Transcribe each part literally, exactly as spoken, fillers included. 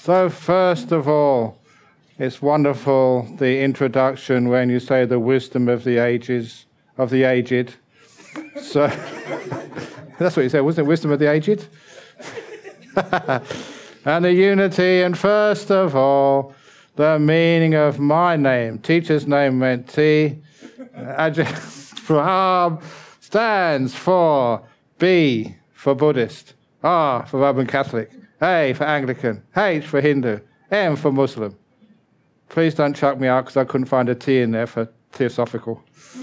So first of all, it's wonderful, the introduction when you say the wisdom of the ages, of the aged. So that's what you said, wasn't it? Wisdom of the aged? And the unity, and first of all, the meaning of my name. Teacher's name meant T. Braham stands for B for Buddhist, R for Roman Catholic, A for Anglican, H for Hindu, M for Muslim. Please don't chuck me out because I couldn't find a T in there for theosophical.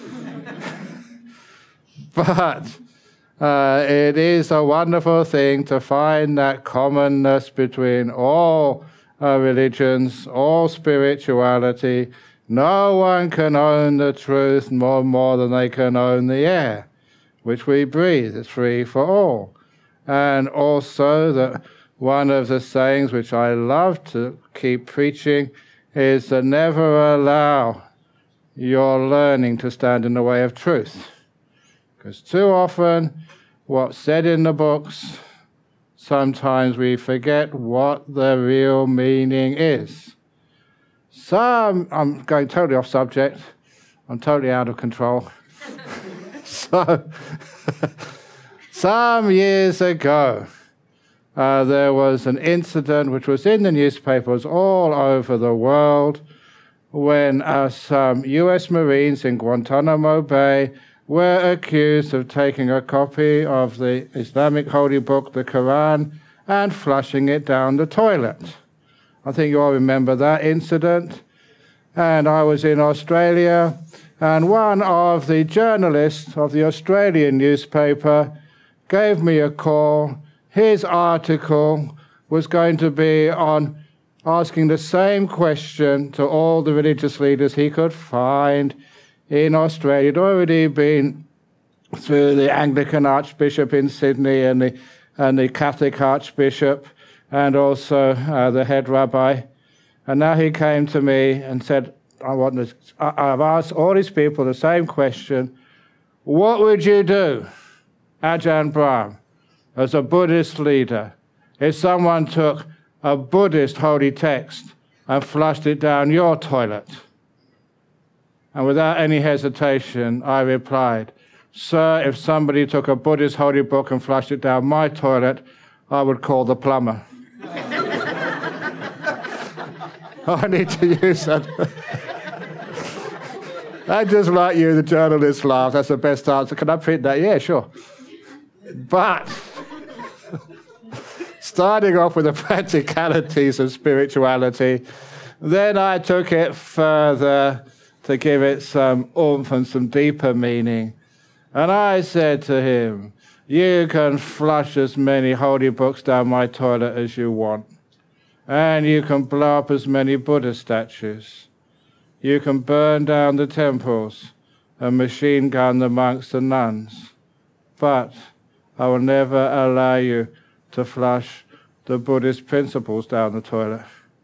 But uh, it is a wonderful thing to find that commonness between all uh, religions, all spirituality. No one can own the truth more, more than they can own the air, which we breathe. It's free for all. And also that one of the sayings which I love to keep preaching is to never allow your learning to stand in the way of truth. Because too often, what's said in the books, sometimes we forget what the real meaning is. Some, I'm going totally off subject, I'm totally out of control. So, some years ago, uh, there was an incident which was in the newspapers all over the world when uh, some U S Marines in Guantanamo Bay were accused of taking a copy of the Islamic holy book, the Quran, and flushing it down the toilet. I think you all remember that incident. And I was in Australia, and one of the journalists of the Australian newspaper gave me a call. His article was going to be on asking the same question to all the religious leaders he could find in Australia. He'd already been through the Anglican Archbishop in Sydney and the, and the Catholic Archbishop and also uh, the head rabbi. And now he came to me and said, I want to, I've asked all these people the same question. What would you do, Ajahn Brahm, as a Buddhist leader, if someone took a Buddhist holy text and flushed it down your toilet? And without any hesitation, I replied, Sir, if somebody took a Buddhist holy book and flushed it down my toilet, I would call the plumber. I need to use that. I just like you, the journalist laugh. That's the best answer. Can I print that? Yeah, sure. But starting off with the practicalities of spirituality, then I took it further to give it some oomph and some deeper meaning. And I said to him, you can flush as many holy books down my toilet as you want. And you can blow up as many Buddha statues. You can burn down the temples and machine gun the monks and nuns. But I will never allow you to flush the Buddhist principles down the toilet.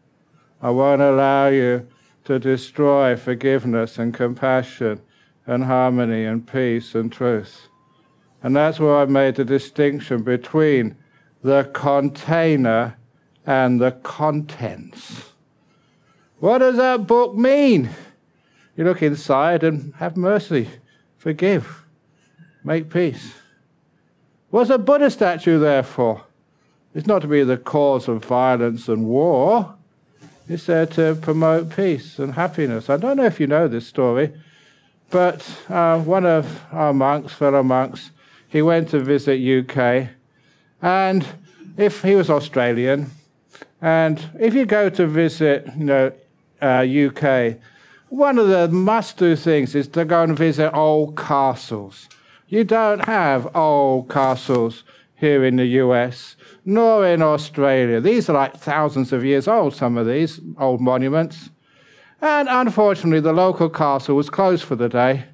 I won't allow you to destroy forgiveness and compassion and harmony and peace and truth. And that's where I made the distinction between the container and the contents. What does that book mean? You look inside and have mercy, forgive, make peace. What's a Buddha statue there for? It's not to be the cause of violence and war. It's there to promote peace and happiness. I don't know if you know this story, but uh, one of our monks, fellow monks, he went to visit U K, and if he was Australian, and if you go to visit, you know, uh, U K, one of the must-do things is to go and visit old castles. You don't have old castles here in the U S, nor in Australia. These are like thousands of years old, some of these old monuments. And unfortunately, the local castle was closed for the day.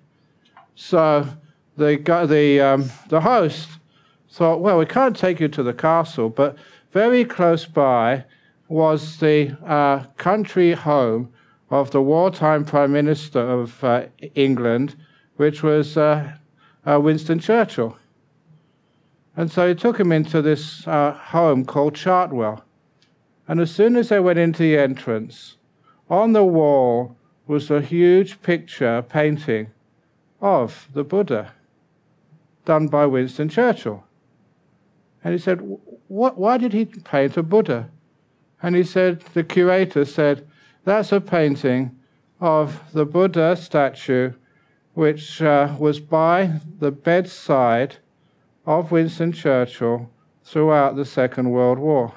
So the, the, um, the host thought, well, we can't take you to the castle, but very close by was the uh, country home of the wartime Prime Minister of uh, England, which was uh, uh, Winston Churchill. And so he took him into this uh, home called Chartwell. And as soon as they went into the entrance, on the wall was a huge picture, painting of the Buddha, done by Winston Churchill. And he said, "What? Why did he paint a Buddha?" And he said, the curator said, "That's a painting of the Buddha statue, which uh, was by the bedside of Winston Churchill throughout the Second World War.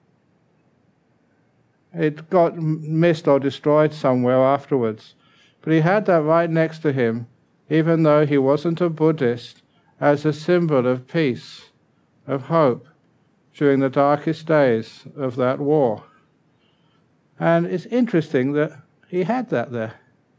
It got missed or destroyed somewhere afterwards, but he had that right next to him, even though he wasn't a Buddhist, as a symbol of peace, of hope, during the darkest days of that war." And it's interesting that he had that there.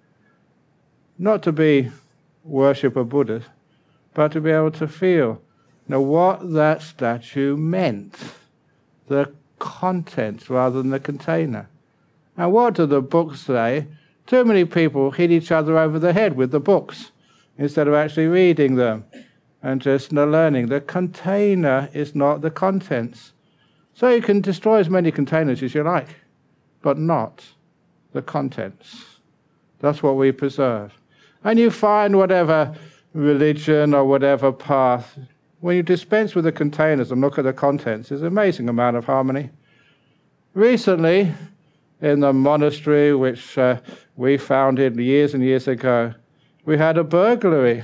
Not to be worship a Buddha, but to be able to feel now what that statue meant, the contents rather than the container. And what do the books say? Too many people hit each other over the head with the books instead of actually reading them and just learning. The container is not the contents. So you can destroy as many containers as you like, but not the contents. That's what we preserve. And you find whatever religion or whatever path, when you dispense with the containers and look at the contents, there's an amazing amount of harmony. Recently, in the monastery which uh, we founded years and years ago, we had a burglary.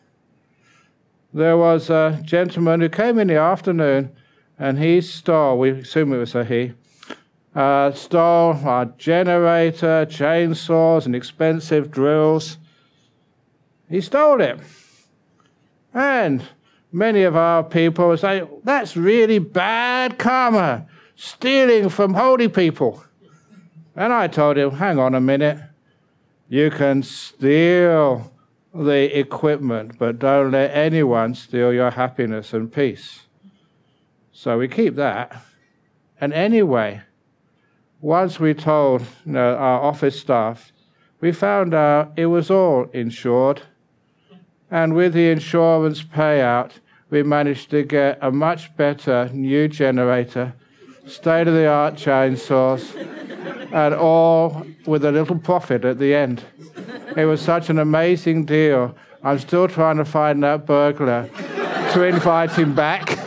There was a gentleman who came in the afternoon and he stole, we assume it was a he, uh, stole a generator, chainsaws and expensive drills. He stole it. And many of our people say, "That's really bad karma, stealing from holy people." And I told him, hang on a minute, you can steal the equipment, but don't let anyone steal your happiness and peace. So we keep that. And anyway, once we told you know, our office staff, we found out it was all insured. And with the insurance payout, we managed to get a much better new generator, state-of-the-art chainsaws, and all with a little profit at the end. It was such an amazing deal. I'm still trying to find that burglar to invite him back.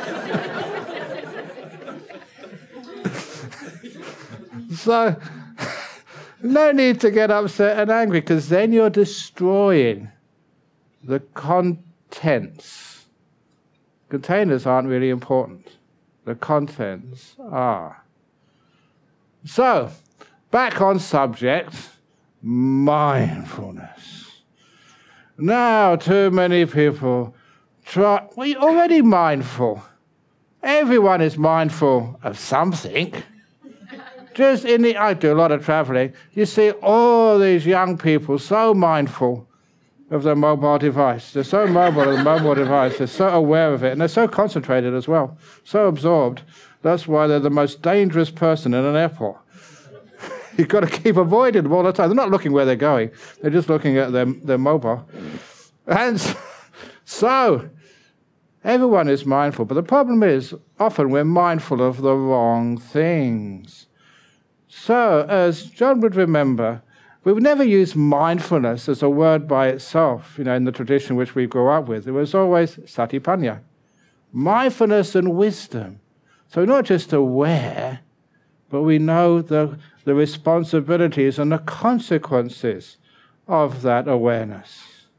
So, no need to get upset and angry, because then you're destroying the contents. Containers aren't really important. The contents are. So, back on subject, mindfulness. Now, too many people try. Well, you're already mindful. Everyone is mindful of something. Just in the, I do a lot of traveling. You see all these young people so mindful of their mobile device. They're so mobile of the mobile device. They're so aware of it, and they're so concentrated as well, so absorbed. That's why they're the most dangerous person in an airport. You've got to keep avoiding them all the time. They're not looking where they're going. They're just looking at their, their mobile. And so, everyone is mindful. But the problem is, often we're mindful of the wrong things. So, as John would remember, we would never use mindfulness as a word by itself, you know, in the tradition which we grew up with. It was always satipanya, mindfulness and wisdom. So we're not just aware, but we know the, the responsibilities and the consequences of that awareness.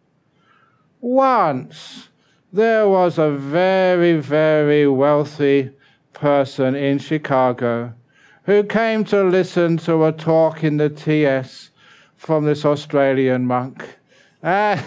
Once, there was a very, very wealthy person in Chicago who came to listen to a talk in the T S from this Australian monk. And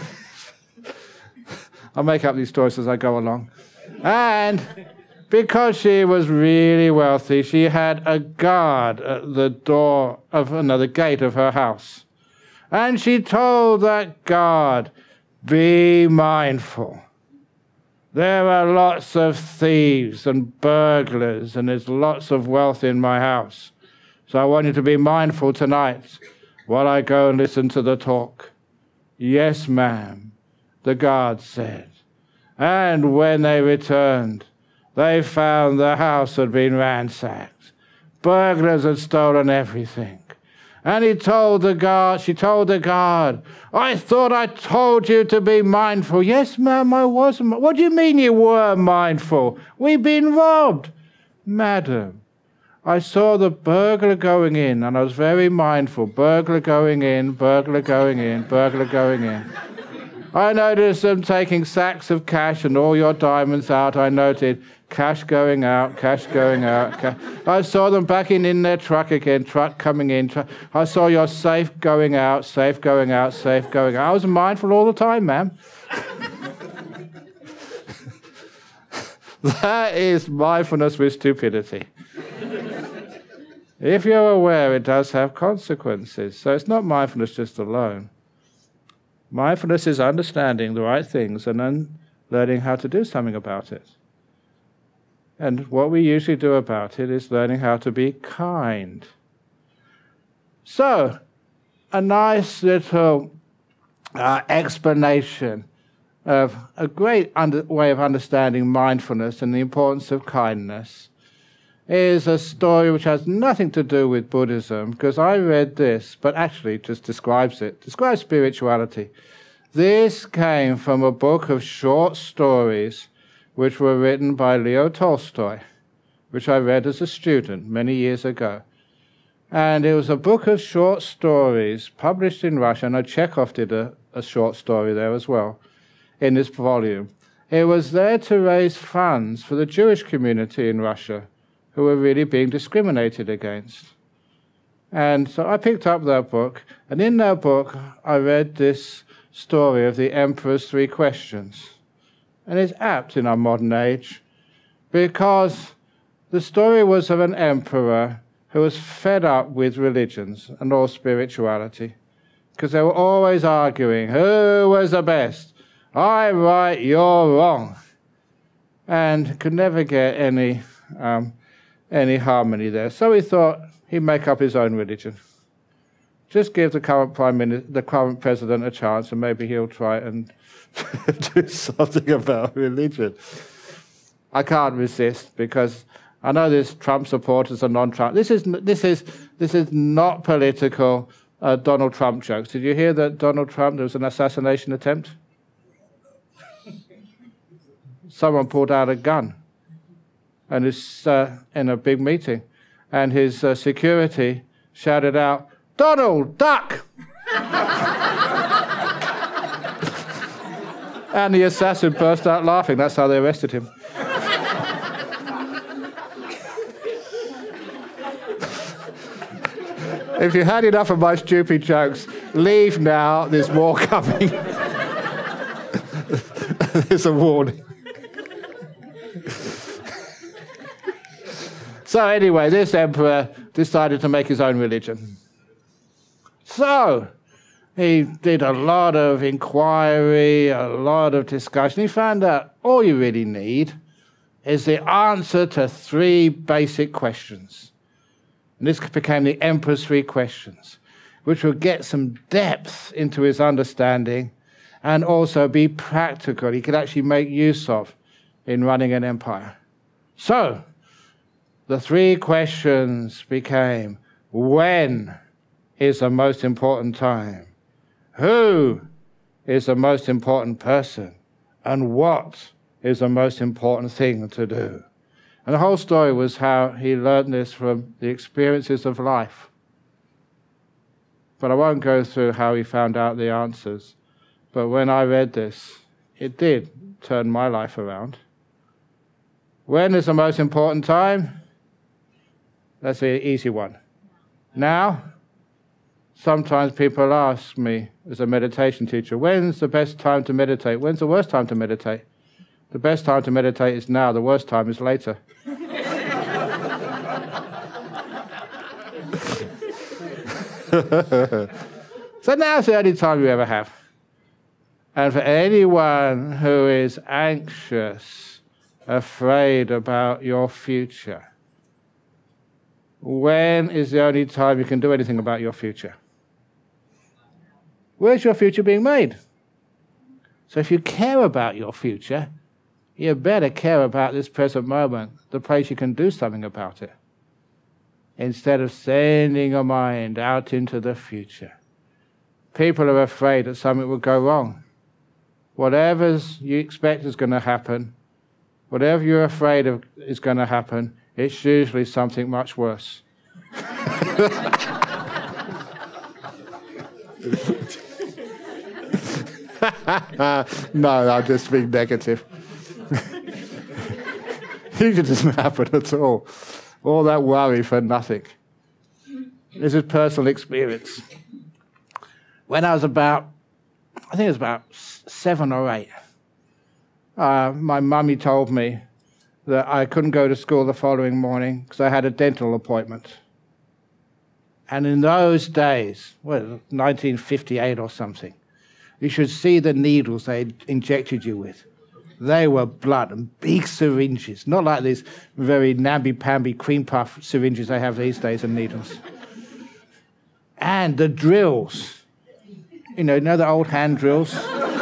I'll make up these stories as I go along. And because she was really wealthy, she had a guard at the door of another gate of her house. And she told that guard, "Be mindful. There are lots of thieves and burglars, and there's lots of wealth in my house. So I want you to be mindful tonight while I go and listen to the talk." "Yes, ma'am," the guard said. And when they returned, they found the house had been ransacked. burglars had stolen everything. And he told the guard, she told the guard, I thought I told you to be mindful. Yes, ma'am, I wasn't. What do you mean you were mindful? We've been robbed. Madam, I saw the burglar going in, and I was very mindful. Burglar going in, burglar going in, burglar going in. I noticed them taking sacks of cash and all your diamonds out. I noted cash going out, cash going out. Cash. I saw them backing in their truck again, truck coming in. Truck. I saw your safe going out, safe going out, safe going out. I was mindful all the time, ma'am. That is mindfulness with stupidity. If you're aware, it does have consequences. So it's not mindfulness just alone. Mindfulness is understanding the right things and then learning how to do something about it. And what we usually do about it is learning how to be kind. So, a nice little uh, explanation of a great under- way of understanding mindfulness and the importance of kindness is a story which has nothing to do with Buddhism, because I read this, but actually just describes it, describes spirituality. This came from a book of short stories which were written by Leo Tolstoy, which I read as a student many years ago. And it was a book of short stories published in Russia. I know Chekhov did a, a short story there as well in this volume. It was there to raise funds for the Jewish community in Russia, who were really being discriminated against. And so I picked up that book, and in that book I read this story of the Emperor's Three Questions. And it's apt in our modern age, because the story was of an emperor who was fed up with religions and all spirituality, because they were always arguing, who was the best? I'm right, you're wrong. And could never get any... Um, any harmony there. So he thought he'd make up his own religion. Just give the current prime minister, the current president a chance, and maybe he'll try and do something about religion. I can't resist, because I know there's Trump supporters and non-Trump. This is this is this is not political uh, Donald Trump jokes. Did you hear that Donald Trump, there was an assassination attempt? Someone pulled out a gun. And it's uh, in a big meeting, and his uh, security shouted out, "Donald, duck!" And the assassin burst out laughing. That's how they arrested him. If you had enough of my stupid jokes, leave now. There's more coming. There's a warning. So anyway, this emperor decided to make his own religion. So he did a lot of inquiry, a lot of discussion. He found out all you really need is the answer to three basic questions. And this became the Emperor's Three Questions, which would get some depth into his understanding and also be practical. He could actually make use of in running an empire. So the three questions became, when is the most important time? Who is the most important person? And what is the most important thing to do? And the whole story was how he learned this from the experiences of life. But I won't go through how he found out the answers. But when I read this, it did turn my life around. When is the most important time? That's the easy one. Now, sometimes people ask me, as a meditation teacher, when's the best time to meditate? When's the worst time to meditate? The best time to meditate is now. The worst time is later. So now's the only time you ever have. And for anyone who is anxious, afraid about your future, when is the only time you can do anything about your future? Where's your future being made? So if you care about your future, you better care about this present moment, the place you can do something about it. instead of sending your mind out into the future. People are afraid that something will go wrong. Whatever you expect is going to happen, whatever you're afraid of is going to happen, it's usually something much worse. No, I'm just being negative. Usually doesn't happen at all. All that worry for nothing. This is personal experience. When I was about, I think it was about seven or eight, uh, my mummy told me that I couldn't go to school the following morning because I had a dental appointment. And in those days, well, nineteen fifty-eight or something, you should see the needles they injected you with. They were blood and big syringes, not like these very namby-pamby cream puff syringes they have these days and needles. And the drills, you know, you know the old hand drills?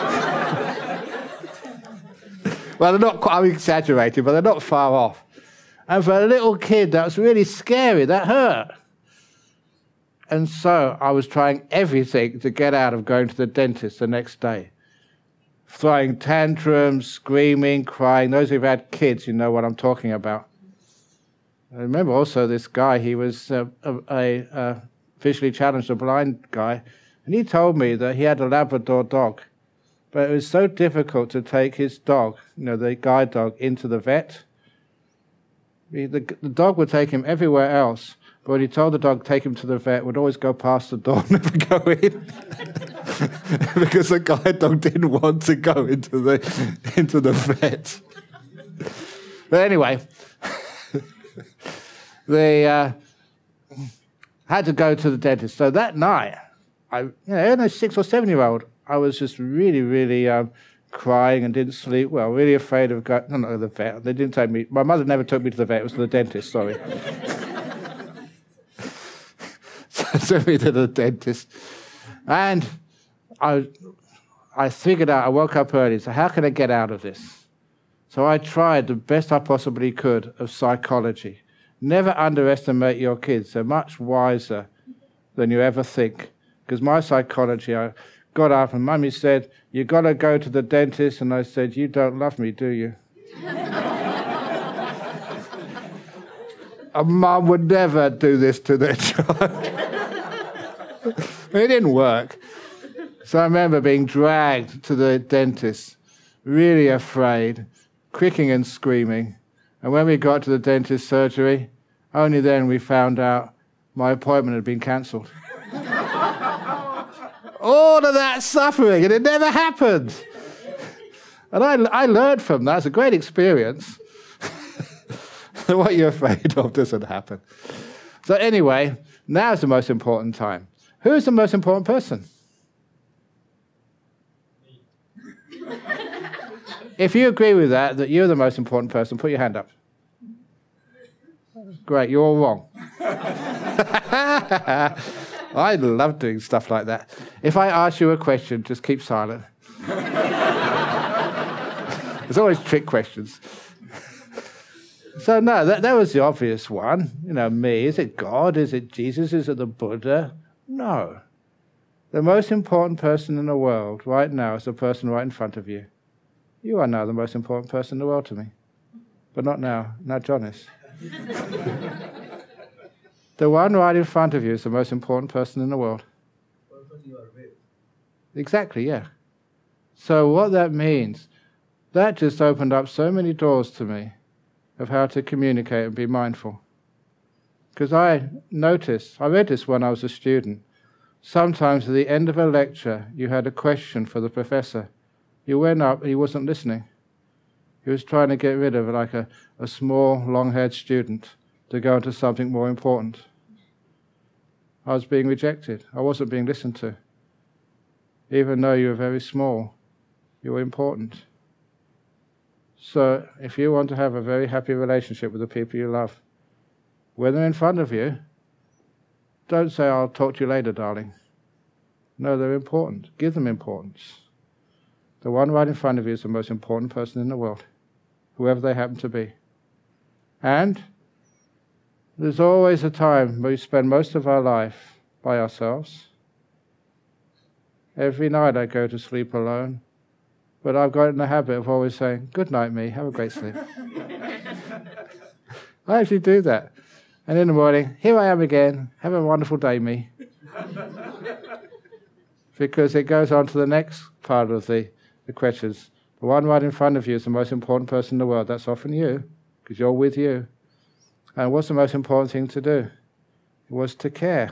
Well, they're not quite, I'm exaggerating, but they're not far off. And for a little kid, that was really scary, that hurt. And so I was trying everything to get out of going to the dentist the next day. Throwing tantrums, screaming, crying. Those who've had kids, you know what I'm talking about. I remember also this guy, he was a, a, a visually challenged, a blind guy, and he told me that he had a Labrador dog. But it was so difficult to take his dog, you know, the guide dog, into the vet. The, the, the dog would take him everywhere else, but when he told the dog to take him to the vet, would always go past the door, never go in. Because the guide dog didn't want to go into the, into the vet. But anyway, they uh, had to go to the dentist. So that night, I, you know, a six or seven-year-old, I was just really, really um, crying and didn't sleep well, really afraid of going, no, not the vet. They didn't take me, my mother never took me to the vet, it was to the dentist, sorry. So I took me to the dentist. And I, I figured out, I woke up early, so how can I get out of this? So I tried the best I possibly could of psychology. Never underestimate your kids, they're much wiser than you ever think. Because my psychology, I got up and Mummy said, "You've got to go to the dentist." And I said, "You don't love me, do you?" A mum would never do this to their child. It didn't work. So I remember being dragged to the dentist, really afraid, kicking and screaming. And when we got to the dentist surgery, only then we found out my appointment had been cancelled. All of that suffering, and it never happened. And I, I learned from that. It's a great experience. What you're afraid of doesn't happen. So anyway, now's the most important time. Who's the most important person? If you agree with that, that you're the most important person, put your hand up. Great, you're all wrong. I love doing stuff like that. If I ask you a question, just keep silent. There's always trick questions. So no, that, that was the obvious one. You know, me. Is it God? Is it Jesus? Is it the Buddha? No. The most important person in the world right now is the person right in front of you. You are now the most important person in the world to me. But not now. Now John is. The one right in front of you is the most important person in the world. Exactly, yeah. So what that means, that just opened up so many doors to me of how to communicate and be mindful. Because I noticed, I read this when I was a student, sometimes at the end of a lecture you had a question for the professor. You went up and he wasn't listening. He was trying to get rid of like a, a small, long-haired student to go into something more important. I was being rejected. I wasn't being listened to. Even though you were very small, you were important. So if you want to have a very happy relationship with the people you love, when they're in front of you, don't say, "I'll talk to you later, darling." No, they're important. Give them importance. The one right in front of you is the most important person in the world, whoever they happen to be. And There's always a time where we spend most of our life by ourselves. Every night I go to sleep alone, but I've got in the habit of always saying, "Good night, me, have a great sleep." I actually do that. And in the morning, "Here I am again, have a wonderful day, me." Because it goes on to the next part of the, the questions. The one right in front of you is the most important person in the world. That's often you, because you're with you. And what's the most important thing to do? It was to care.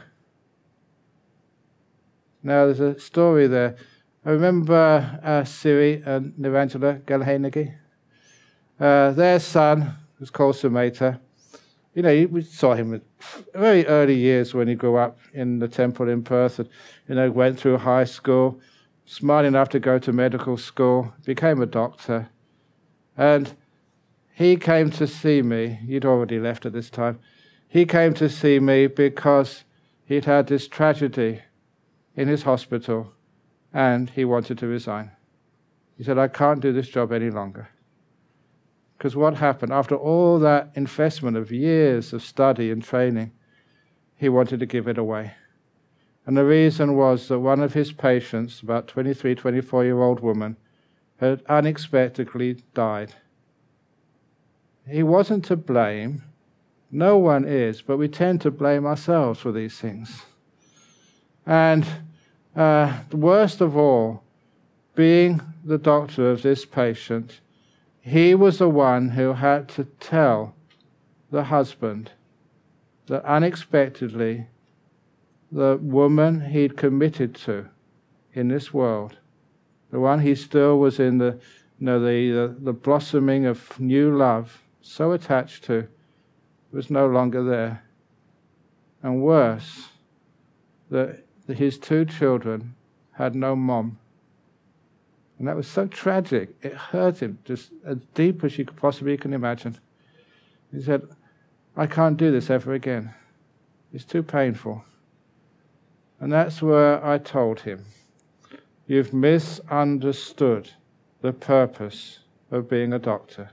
Now, there's a story there. I remember uh, Siri and Nirangela Galhenegi. Uh, their son was called Sumeta. You know, we saw him in very early years when he grew up in the temple in Perth. And, you know, went through high school, smart enough to go to medical school, became a doctor. And he came to see me. He'd already left at this time. He came to see me because he'd had this tragedy in his hospital, and he wanted to resign. He said, "I can't do this job any longer." Because what happened? After all that investment of years of study and training, he wanted to give it away. And the reason was that one of his patients, about twenty-three, twenty-four-year-old woman, had unexpectedly died. He wasn't to blame. No one is, but we tend to blame ourselves for these things. And uh, the worst of all, being the doctor of this patient, he was the one who had to tell the husband that unexpectedly the woman he'd committed to in this world, the one he still was in the, you know, the, the, the blossoming of new love, so attached to, was no longer there. And worse, that his two children had no mom. And that was so tragic. It hurt him just as deep as you could possibly can imagine. He said, "I can't do this ever again. It's too painful." And that's where I told him, "You've misunderstood the purpose of being a doctor.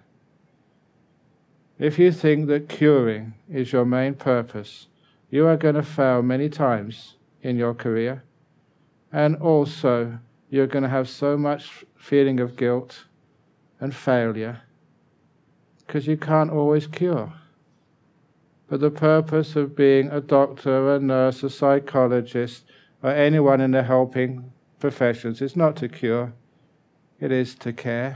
If you think that curing is your main purpose, you are going to fail many times in your career, and also you're going to have so much feeling of guilt and failure because you can't always cure. But the purpose of being a doctor, a nurse, a psychologist, or anyone in the helping professions is not to cure, it is to care.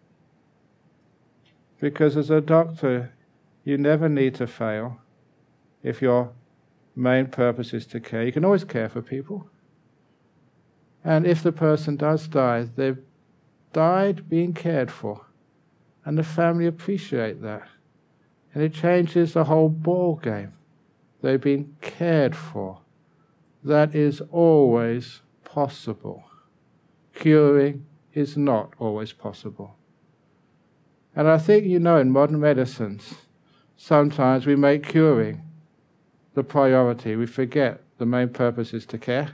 Because as a doctor, you never need to fail if your main purpose is to care. You can always care for people. And if the person does die, they've died being cared for. And the family appreciate that. And it changes the whole ball game. They've been cared for. That is always possible. Curing is not always possible. And I think, you know, in modern medicines, sometimes we make curing the priority. We forget the main purpose is to care.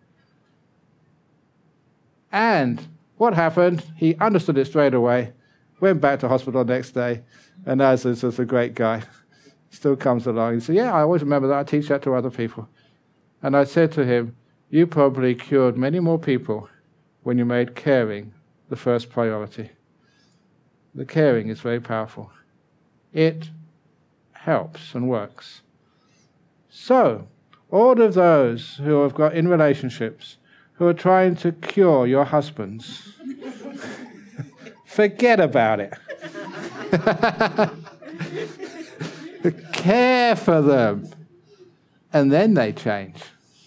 And what happened? He understood it straight away, went back to hospital the next day, and as is a great guy, still comes along. He said, "Yeah, I always remember that. I teach that to other people." And I said to him, "You probably cured many more people when you made caring the first priority." The caring is very powerful. It helps and works. So, all of those who have got in relationships, who are trying to cure your husbands, forget about it. Care for them, and then they change.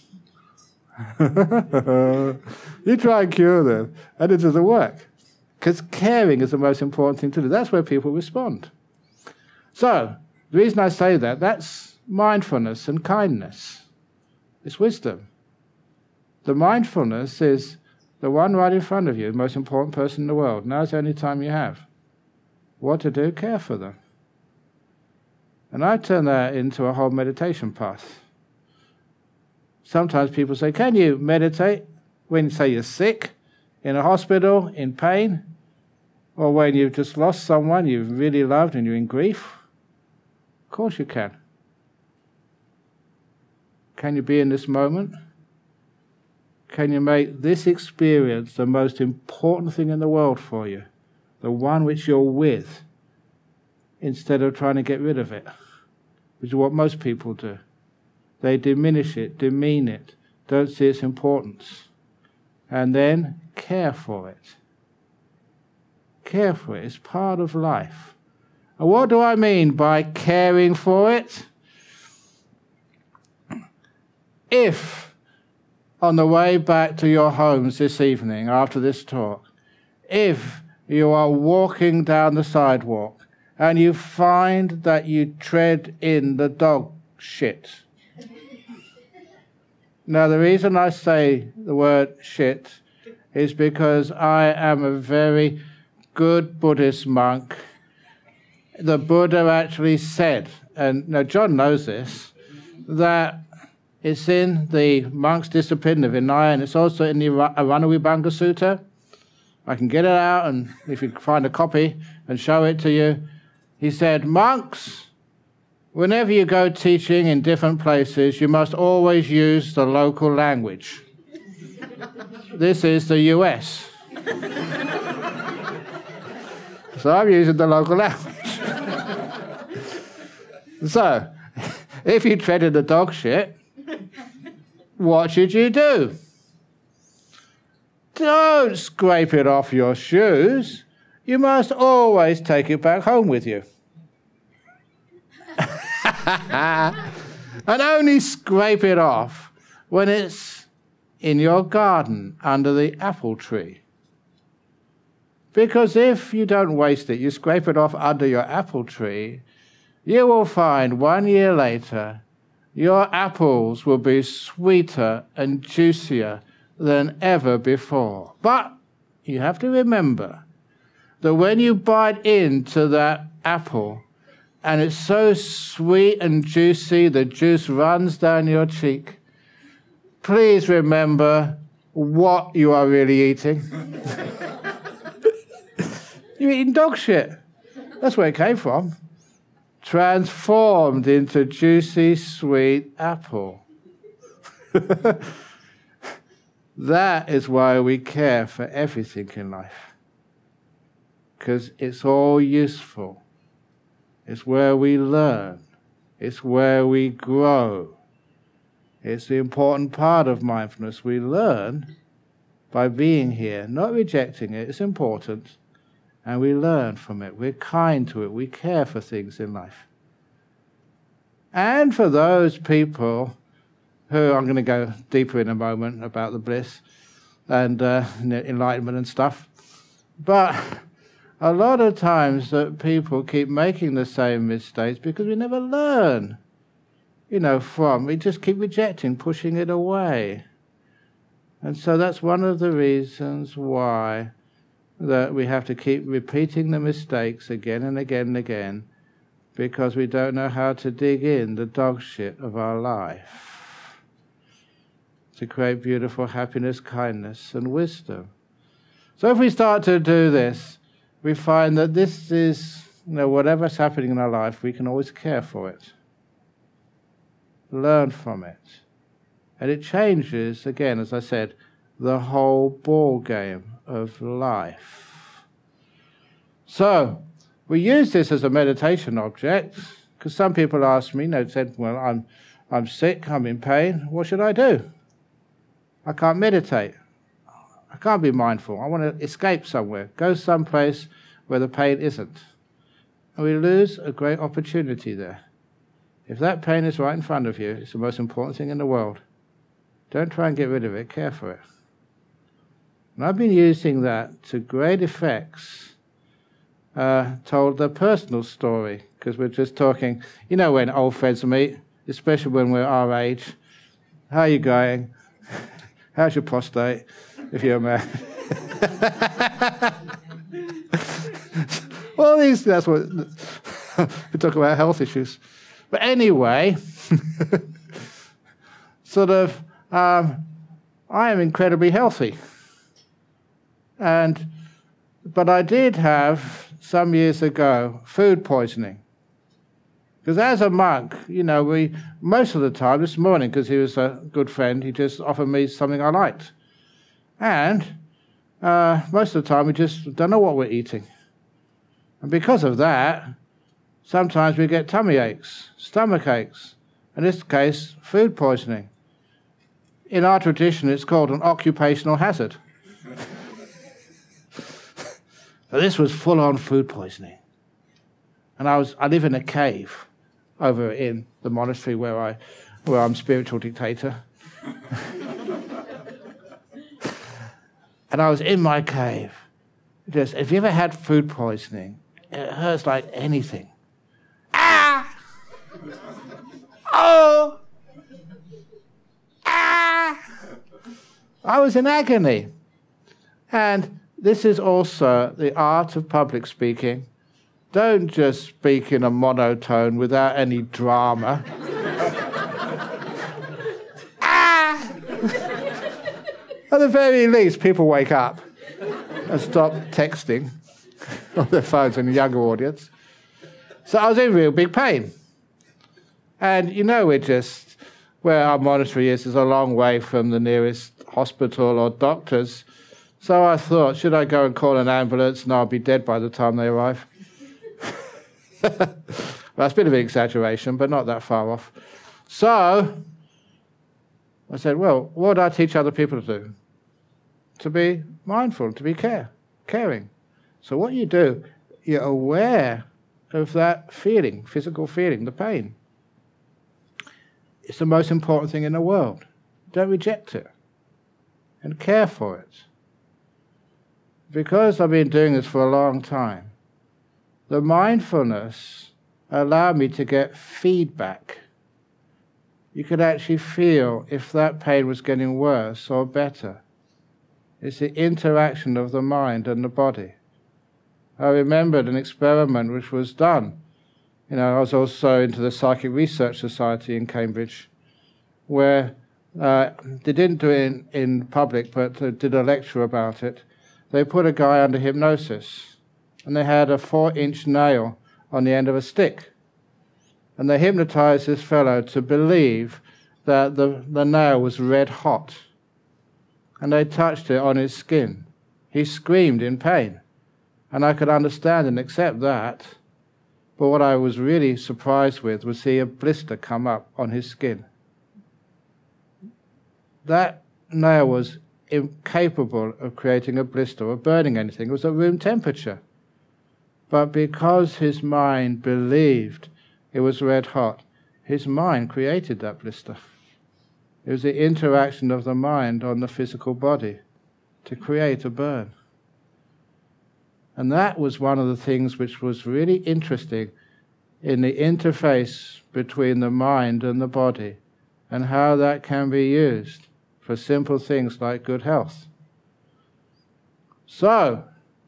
You try and cure them, and it doesn't work. Because caring is the most important thing to do. That's where people respond. So, the reason I say that, that's mindfulness and kindness. It's wisdom. The mindfulness is the one right in front of you, the most important person in the world. Now's the only time you have. What to do? Care for them. And I turn that into a whole meditation path. Sometimes people say, "Can you meditate when you say you're sick, in a hospital, in pain, or when you've just lost someone you've really loved and you're in grief?" Of course you can. Can you be in this moment? Can you make this experience the most important thing in the world for you? The one which you're with, instead of trying to get rid of it, which is what most people do. They diminish it, demean it, don't see its importance, and then care for it. Care for it. It's part of life. And what do I mean by caring for it? If, on the way back to your homes this evening after this talk, if you are walking down the sidewalk and you find that you tread in the dog shit. Now, the reason I say the word shit is because I am a very good Buddhist monk. The Buddha actually said, and now John knows this, that it's in the Monk's Discipline of Vinaya, and it's also in the Aranavibhanga Sutta. I can get it out, and if you find a copy, and show it to you. He said, monks, whenever you go teaching in different places, you must always use the local language. This is the U S. So I'm using the local language. So, if you tread in the dog shit, what should you do? Don't scrape it off your shoes. You must always take it back home with you. And only scrape it off when it's in your garden under the apple tree. Because if you don't waste it, you scrape it off under your apple tree, you will find one year later your apples will be sweeter and juicier than ever before. But you have to remember that when you bite into that apple and it's so sweet and juicy, the juice runs down your cheek, please remember what you are really eating. You're eating dog shit. That's where it came from. Transformed into juicy, sweet apple. That is why we care for everything in life. Because it's all useful. It's where we learn. It's where we grow. It's the important part of mindfulness. We learn by being here, not rejecting it. It's important. And we learn from it. We're kind to it. We care for things in life. And for those people who, I'm going to go deeper in a moment about the bliss and uh, enlightenment and stuff. But a lot of times that people keep making the same mistakes because we never learn, you know, from. We just keep rejecting, pushing it away. And so that's one of the reasons why that we have to keep repeating the mistakes again and again and again, because we don't know how to dig in the dog shit of our life to create beautiful happiness, kindness, and wisdom. So if we start to do this, we find that this is, you know, whatever's happening in our life, we can always care for it, learn from it. And it changes, again, as I said, the whole ball game of life. So, we use this as a meditation object, because some people ask me, you know, said, well, I'm, I'm sick, I'm in pain, what should I do? I can't meditate. I can't be mindful. I want to escape somewhere, go someplace where the pain isn't. And we lose a great opportunity there. If that pain is right in front of you, it's the most important thing in the world. Don't try and get rid of it, care for it. And I've been using that to great effects, uh, told the personal story, because we're just talking, you know, when old friends meet, especially when we're our age, how are you going? How's your prostate, if you're a man? Well, these, that's what, we talk about health issues. But anyway, sort of, um, I am incredibly healthy. And, but I did have, some years ago, food poisoning. Because as a monk, you know, we, most of the time, this morning, because he was a good friend, he just offered me something I liked. And uh, most of the time, we just don't know what we're eating. And because of that, sometimes we get tummy aches, stomach aches, in this case, food poisoning. In our tradition, it's called an occupational hazard. But this was full-on food poisoning. And I was I live in a cave over in the monastery where I where I'm spiritual dictator. And I was in my cave. Just, have you ever had food poisoning? It hurts like anything. Ah! Oh! Ah! I was in agony. And this is also the art of public speaking. Don't just speak in a monotone without any drama. Ah! At the very least, people wake up and stop texting on their phones in the younger audience. So I was in real big pain. And you know, we're just, where our monastery is, is a long way from the nearest hospital or doctors. So I thought, should I go and call an ambulance? No, I'll be dead by the time they arrive. That's a bit of an exaggeration, but not that far off. So I said, well, what do I teach other people to do? To be mindful, to be care, caring. So what you do, you're aware of that feeling, physical feeling, the pain. It's the most important thing in the world. Don't reject it and care for it. Because I've been doing this for a long time, the mindfulness allowed me to get feedback. You could actually feel if that pain was getting worse or better. It's the interaction of the mind and the body. I remembered an experiment which was done. You know, I was also into the Psychic Research Society in Cambridge, where uh, they didn't do it in, in public, but uh, did a lecture about it. They put a guy under hypnosis, and they had a four-inch nail on the end of a stick. And they hypnotized this fellow to believe that the, the nail was red hot. And they touched it on his skin. He screamed in pain. And I could understand and accept that. But what I was really surprised with was see a blister come up on his skin. That nail was incapable of creating a blister or burning anything. It was at room temperature. But because his mind believed it was red hot, his mind created that blister. It was the interaction of the mind on the physical body to create a burn. And that was one of the things which was really interesting in the interface between the mind and the body, and how that can be used for simple things like good health. So,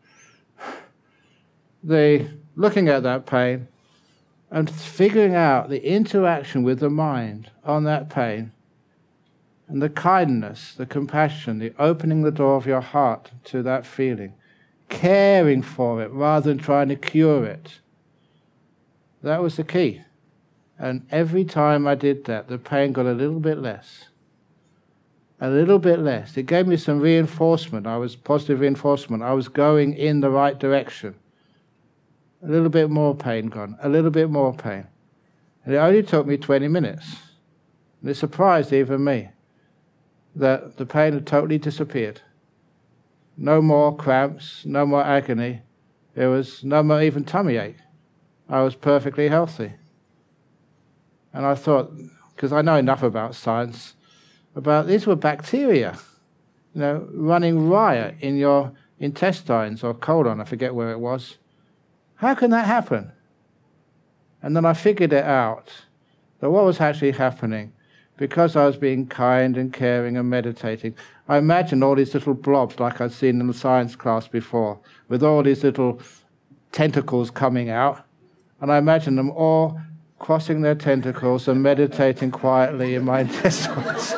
the looking at that pain and figuring out the interaction with the mind on that pain, and the kindness, the compassion, the opening the door of your heart to that feeling, caring for it rather than trying to cure it. That was the key. And every time I did that, the pain got a little bit less. A little bit less. It gave me some reinforcement. I was positive reinforcement. I was going in the right direction. A little bit more pain gone. A little bit more pain. And it only took me twenty minutes. And it surprised even me that the pain had totally disappeared. No more cramps, no more agony. There was no more even tummy ache. I was perfectly healthy. And I thought, because I know enough about science, about these were bacteria, you know, running riot in your intestines or colon, I forget where it was. How can that happen? And then I figured it out, that what was actually happening, because I was being kind and caring and meditating, I imagined all these little blobs like I'd seen in the science class before, with all these little tentacles coming out, and I imagined them all crossing their tentacles and meditating quietly in my intestines.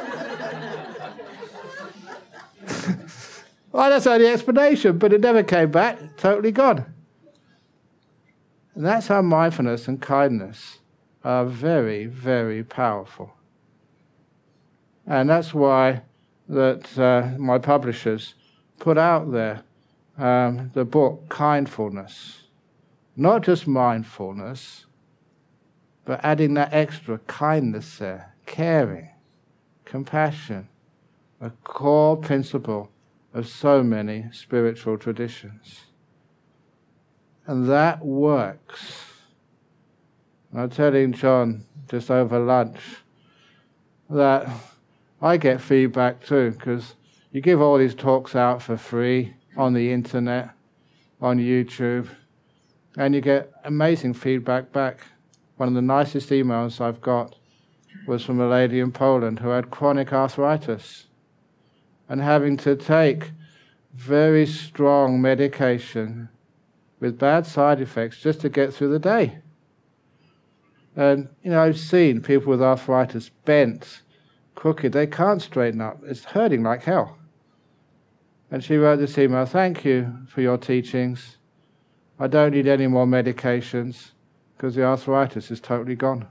Well, that's only the explanation, but it never came back, totally gone. And that's how mindfulness and kindness are very, very powerful. And that's why that uh, my publishers put out there um, the book Kindfulness. Not just mindfulness, but adding that extra kindness there, caring, compassion, a core principle of so many spiritual traditions. And that works. I'm telling John just over lunch that I get feedback too, because you give all these talks out for free on the internet, on YouTube, and you get amazing feedback back. One of the nicest emails I've got was from a lady in Poland who had chronic arthritis and having to take very strong medication with bad side effects just to get through the day. And, you know, I've seen people with arthritis bent, crooked, they can't straighten up. It's hurting like hell. And she wrote this email, "Thank you for your teachings. I don't need any more medications because the arthritis is totally gone."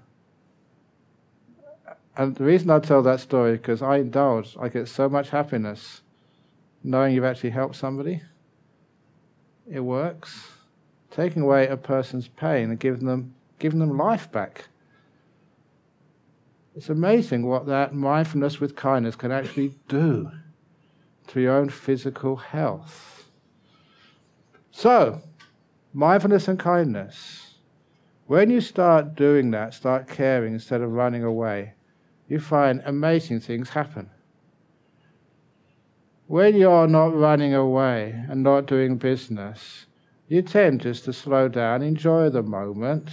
And the reason I tell that story is because I indulge, I get so much happiness knowing you've actually helped somebody. It works. Taking away a person's pain and giving them, giving them life back. It's amazing what that mindfulness with kindness can actually do to your own physical health. So, mindfulness and kindness. When you start doing that, start caring instead of running away, you find amazing things happen. When you're not running away and not doing business, you tend just to slow down, enjoy the moment.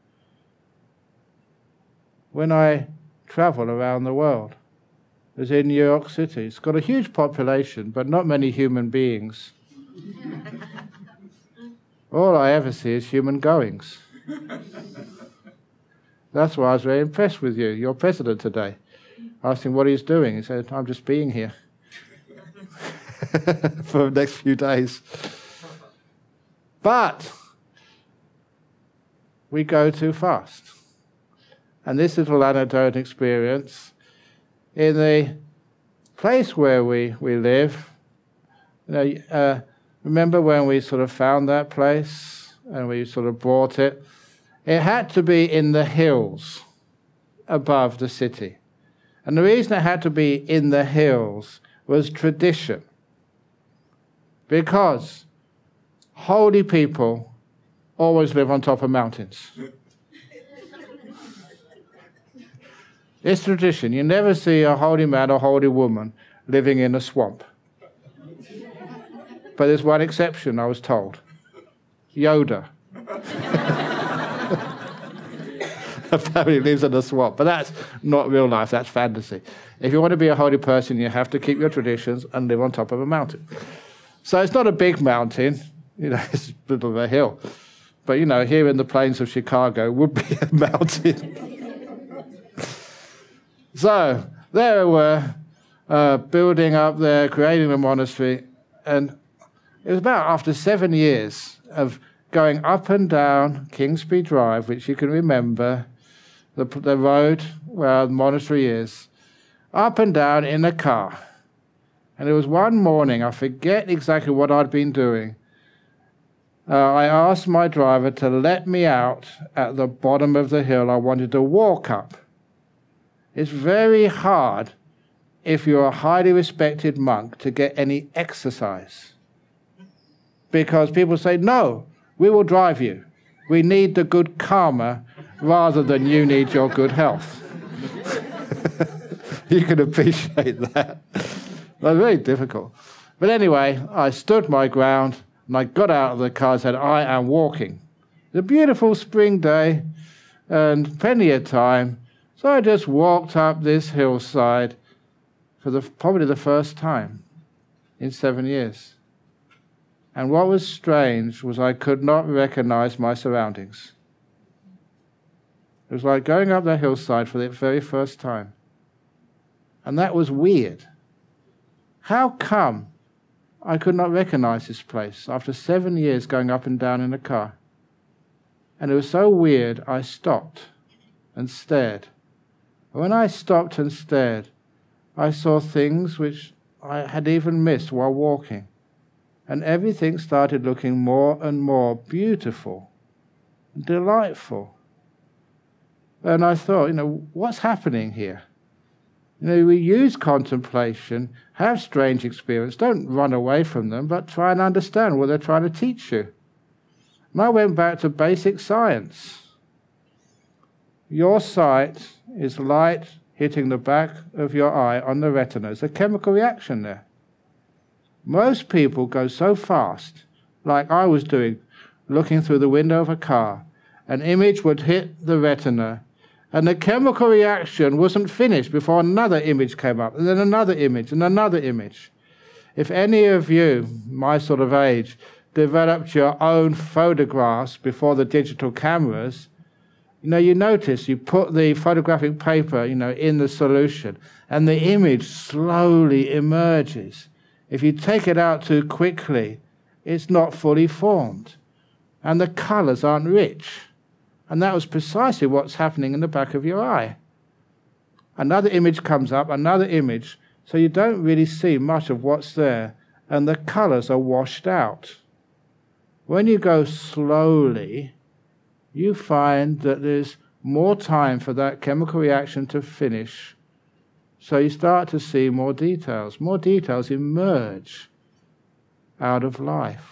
When I travel around the world, as in New York City, it's got a huge population, but not many human beings. All I ever see is human goings. That's why I was very impressed with you, your president today. I asked him what he's doing. He said, "I'm just being here for the next few days." But we go too fast. And this little anecdote experience, in the place where we, we live, you know, uh, remember when we sort of found that place and we sort of bought it? It had to be in the hills above the city. And the reason it had to be in the hills was tradition. Because holy people always live on top of mountains. It's tradition. You never see a holy man or holy woman living in a swamp. But there's one exception, I was told. Yoda. Apparently lives in a swamp. But that's not real life, that's fantasy. If you want to be a holy person, you have to keep your traditions and live on top of a mountain. So it's not a big mountain, you know, it's a bit of a hill. But, you know, here in the plains of Chicago would be a mountain. So there we were, uh, building up there, creating a monastery, and it was about after seven years of going up and down Kingsby Drive, which you can remember, the, the road where the monastery is, up and down in a car. And it was one morning, I forget exactly what I'd been doing, uh, I asked my driver to let me out at the bottom of the hill I wanted to walk up. It's very hard, if you're a highly respected monk, to get any exercise. Because people say, "No, we will drive you. We need the good karma rather than you need your good health." You can appreciate that. That's very difficult. But anyway, I stood my ground and I got out of the car and said, "I am walking." It's a beautiful spring day and plenty of time. So I just walked up this hillside for the, probably the first time in seven years. And what was strange was I could not recognize my surroundings. It was like going up that hillside for the very first time. And that was weird. How come I could not recognize this place after seven years going up and down in a car? And it was so weird, I stopped. and stared. When I stopped and stared, I saw things which I had even missed while walking, and everything started looking more and more beautiful, delightful. And I thought, you know, what's happening here? You know, we use contemplation, have strange experience, don't run away from them, but try and understand what they're trying to teach you. And I went back to basic science. Your sight is light hitting the back of your eye on the retina. There's a chemical reaction there. Most people go so fast, like I was doing, looking through the window of a car. An image would hit the retina, and the chemical reaction wasn't finished before another image came up, and then another image, and another image. If any of you, my sort of age, developed your own photographs before the digital cameras, you know, you notice you put the photographic paper, you know, in the solution, and the image slowly emerges. If you take it out too quickly, it's not fully formed, and the colors aren't rich. And that was precisely what's happening in the back of your eye. Another image comes up, another image, so you don't really see much of what's there, and the colors are washed out. When you go slowly, you find that there's more time for that chemical reaction to finish. So you start to see more details. More details emerge out of life.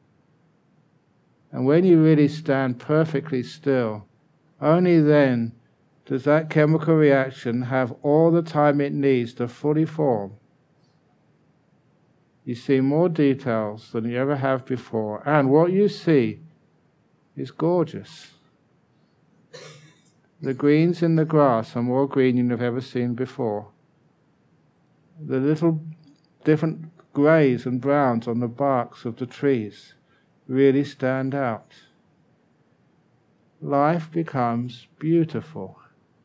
And when you really stand perfectly still, only then does that chemical reaction have all the time it needs to fully form. You see more details than you ever have before, and what you see is gorgeous. The greens in the grass are more green than you've ever seen before. The little different greys and browns on the barks of the trees really stand out. Life becomes beautiful.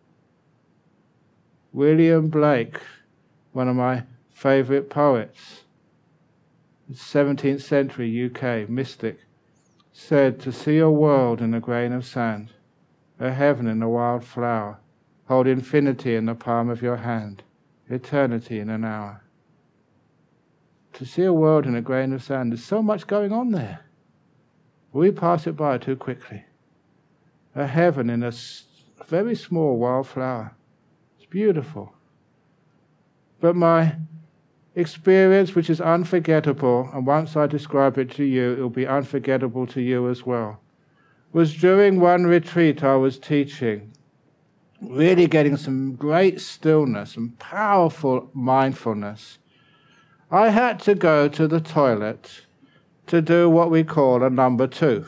William Blake, one of my favorite poets, seventeenth century U K mystic, said, to see a world in a grain of sand, a heaven in a wild flower, hold infinity in the palm of your hand, eternity in an hour. To see a world in a grain of sand, there's so much going on there. We pass it by too quickly. A heaven in a very small wild flower. It's beautiful. But my experience, which is unforgettable, and once I describe it to you, it will be unforgettable to you as well, was during one retreat I was teaching, really getting some great stillness and powerful mindfulness. I had to go to the toilet to do what we call a number two.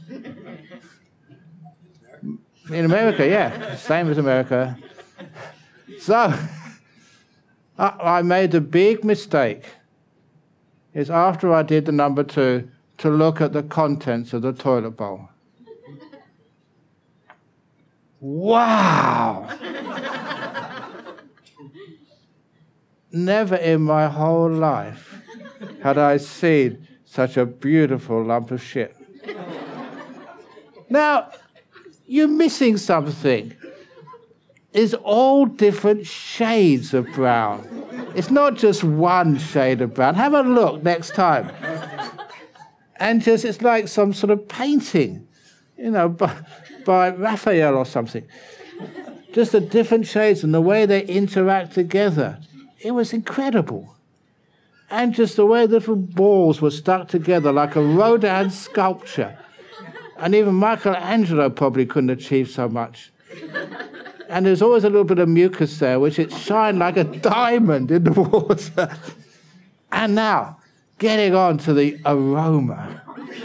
In America, yeah, same as America. So, I made a big mistake. Is after I did the number two, to look at the contents of the toilet bowl. Wow! Never in my whole life had I seen such a beautiful lump of shit. Now, you're missing something. It's all different shades of brown. It's not just one shade of brown. Have a look next time. And just, it's like some sort of painting, you know, by, by Raphael or something. Just the different shades and the way they interact together. It was incredible. And just the way the little balls were stuck together like a Rodin sculpture. And even Michelangelo probably couldn't achieve so much. And there's always a little bit of mucus there, which it shined like a diamond in the water. And now, getting on to the aroma.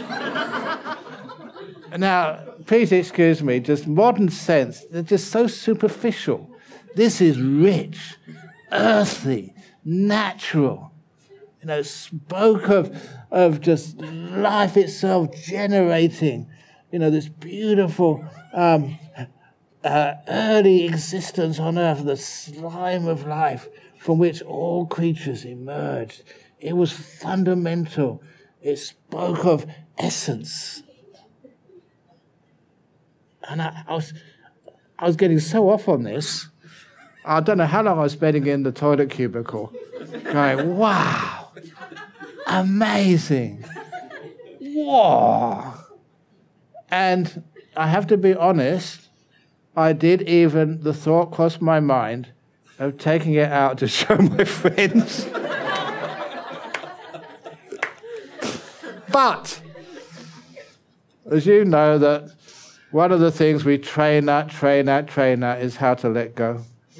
Now, please excuse me, just modern sense, they're just so superficial. This is rich, earthy, natural. You know, spoke of, of just life itself generating, you know, this beautiful um, uh, early existence on earth, the slime of life from which all creatures emerged. It was fundamental. It spoke of essence. And I, I was, I was getting so off on this. I don't know how long I was spending in the toilet cubicle. Going, wow, amazing. Whoa. And I have to be honest, I did even, the thought crossed my mind of taking it out to show my friends. But, as you know, that one of the things we train at, train at, train at is how to let go.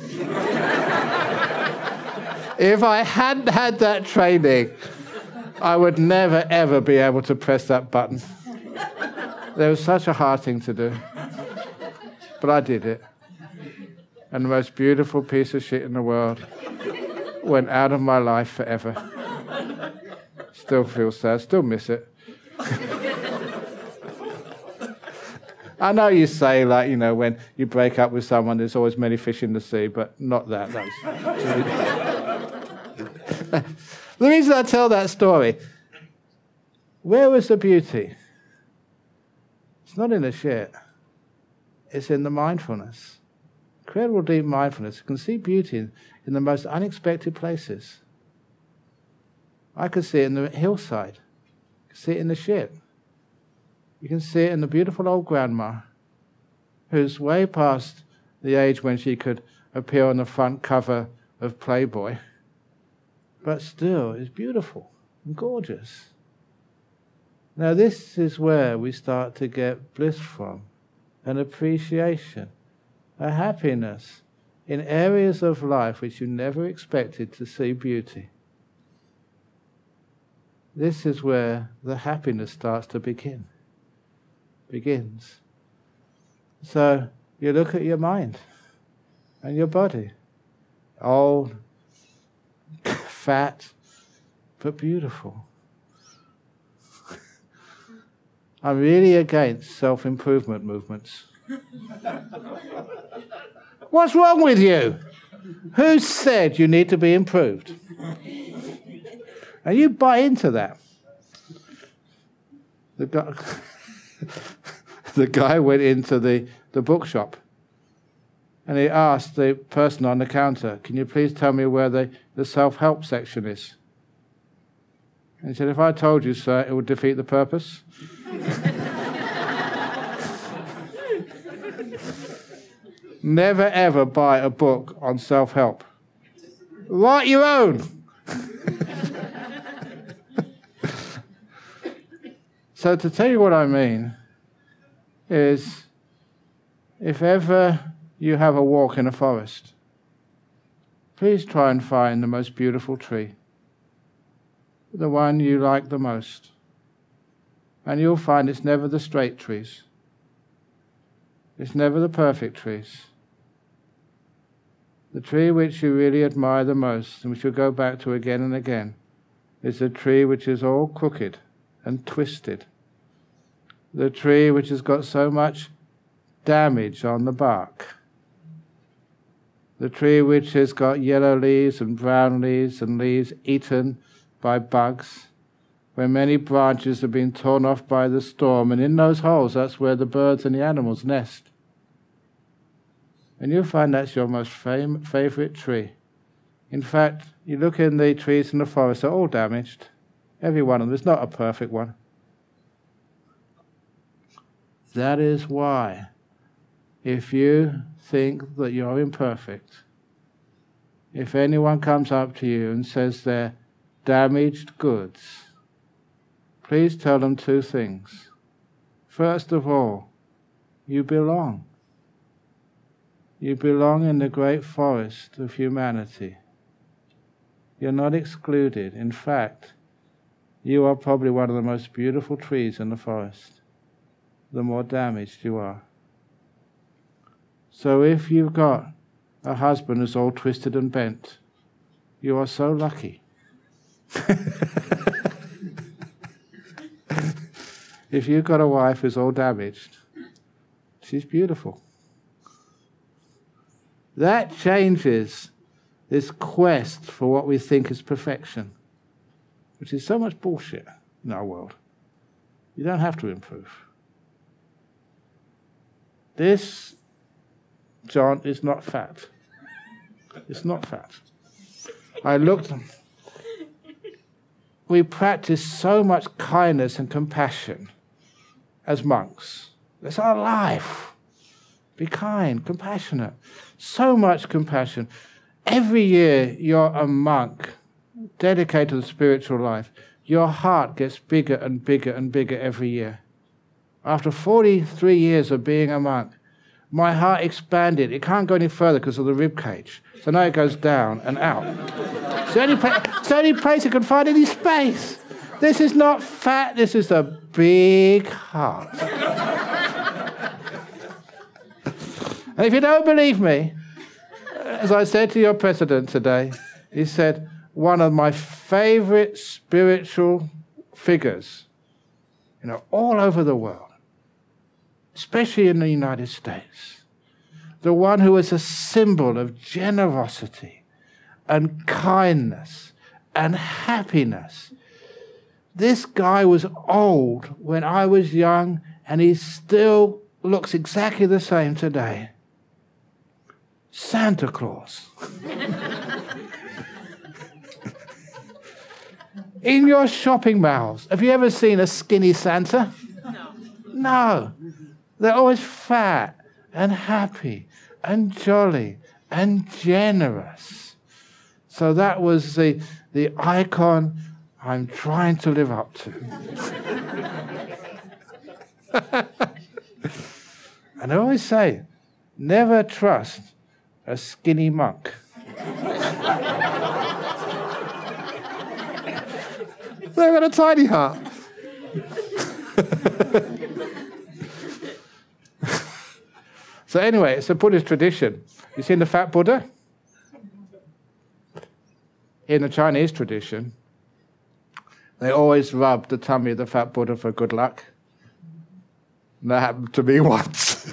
If I hadn't had that training, I would never, ever be able to press that button. There was such a hard thing to do. But I did it. And the most beautiful piece of shit in the world went out of my life forever. Still feel sad, still miss it. I know you say, like, you know, when you break up with someone, there's always many fish in the sea, but not that. That was... The reason I tell that story, where was the beauty? It's not in the shit. It's in the mindfulness. Incredible deep mindfulness. You can see beauty in, in the most unexpected places. I could see it in the hillside. You can see it in the shit. You can see it in the beautiful old grandma who's way past the age when she could appear on the front cover of Playboy, but still is beautiful and gorgeous. Now this is where we start to get bliss from, an appreciation, a happiness in areas of life which you never expected to see beauty. This is where the happiness starts to begin. Begins. So you look at your mind and your body. Old, fat, but beautiful. I'm really against self-improvement movements. What's wrong with you? Who said you need to be improved? And you buy into that. The guy, the guy went into the, the bookshop and he asked the person on the counter, can you please tell me where the, the self-help section is? And he said, if I told you, sir, it would defeat the purpose. Never ever buy a book on self-help. Write your own. So to tell you what I mean is, if ever you have a walk in a forest, please try and find the most beautiful tree, the one you like the most. And you'll find it's never the straight trees. It's never the perfect trees. The tree which you really admire the most, and which you'll go back to again and again, is the tree which is all crooked and twisted. The tree which has got so much damage on the bark. The tree which has got yellow leaves and brown leaves and leaves eaten by bugs, where many branches have been torn off by the storm, and in those holes that's where the birds and the animals nest. And you'll find that's your most fam- favourite tree. In fact, you look in the trees in the forest, they're all damaged. Every one of them. There's not a perfect one. That is why, if you think that you're imperfect, if anyone comes up to you and says they're damaged goods, please tell them two things. First of all, you belong. You belong in the great forest of humanity. You're not excluded. In fact, you are probably one of the most beautiful trees in the forest, the more damaged you are. So if you've got a husband who's all twisted and bent, you are so lucky. If you've got a wife who's all damaged, she's beautiful. That changes this quest for what we think is perfection, which is so much bullshit in our world. You don't have to improve. This John, it's not fat. It's not fat. I looked. We practice so much kindness and compassion as monks. It's our life. Be kind, compassionate. So much compassion. Every year you're a monk, dedicated to the spiritual life. Your heart gets bigger and bigger and bigger every year. After forty-three years of being a monk, my heart expanded. It can't go any further because of the rib cage. So now it goes down and out. It's the only, pla- it's the only place it can find any space. This is not fat. This is a big heart. And if you don't believe me, as I said to your president today, he said, one of my favorite spiritual figures, you know, all over the world, especially in the United States, the one who was a symbol of generosity and kindness and happiness. This guy was old when I was young, and he still looks exactly the same today. Santa Claus. In your shopping malls, have you ever seen a skinny Santa? No. No. They're always fat and happy and jolly and generous. So that was the, the icon I'm trying to live up to. And I always say, never trust a skinny monk. They've got a tiny heart. So anyway, it's a Buddhist tradition. You seen the fat Buddha? In the Chinese tradition, they always rub the tummy of the fat Buddha for good luck. And that happened to me once.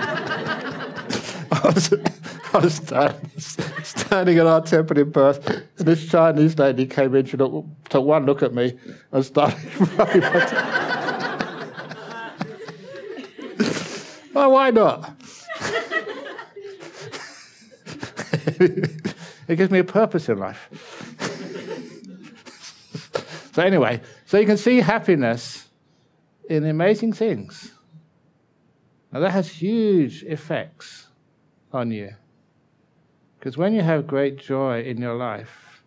I was, I was stand, standing at our temple in Perth, and this Chinese lady came in. She looked, took one look at me and started rubbing my tummy. Oh, why not? It gives me a purpose in life. So anyway, so you can see happiness in amazing things. Now that has huge effects on you. Because when you have great joy in your life,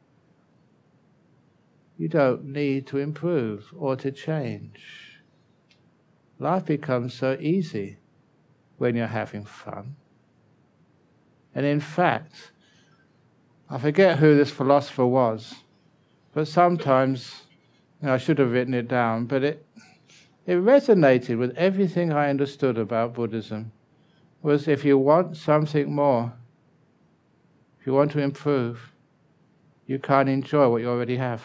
you don't need to improve or to change. Life becomes so easy when you're having fun. And in fact, I forget who this philosopher was, but sometimes, you know, I should have written it down, but it it resonated with everything I understood about Buddhism, was if you want something more, if you want to improve, you can't enjoy what you already have.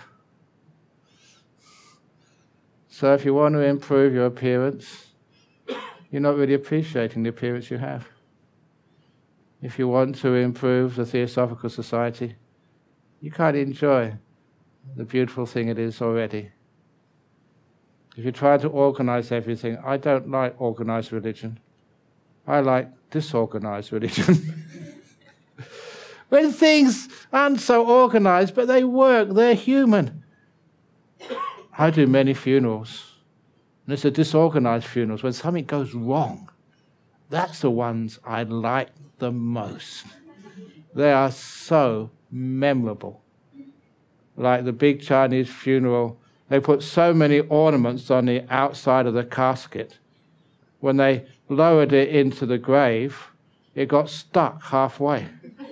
So if you want to improve your appearance, you're not really appreciating the appearance you have. If you want to improve the Theosophical Society, you can't enjoy the beautiful thing it is already. If you try to organize everything, I don't like organized religion. I like disorganized religion. When things aren't so organized, but they work, they're human. I do many funerals, and it's the disorganized funerals when something goes wrong. That's the ones I like the most. They are so memorable. Like the big Chinese funeral, they put so many ornaments on the outside of the casket. When they lowered it into the grave, it got stuck halfway.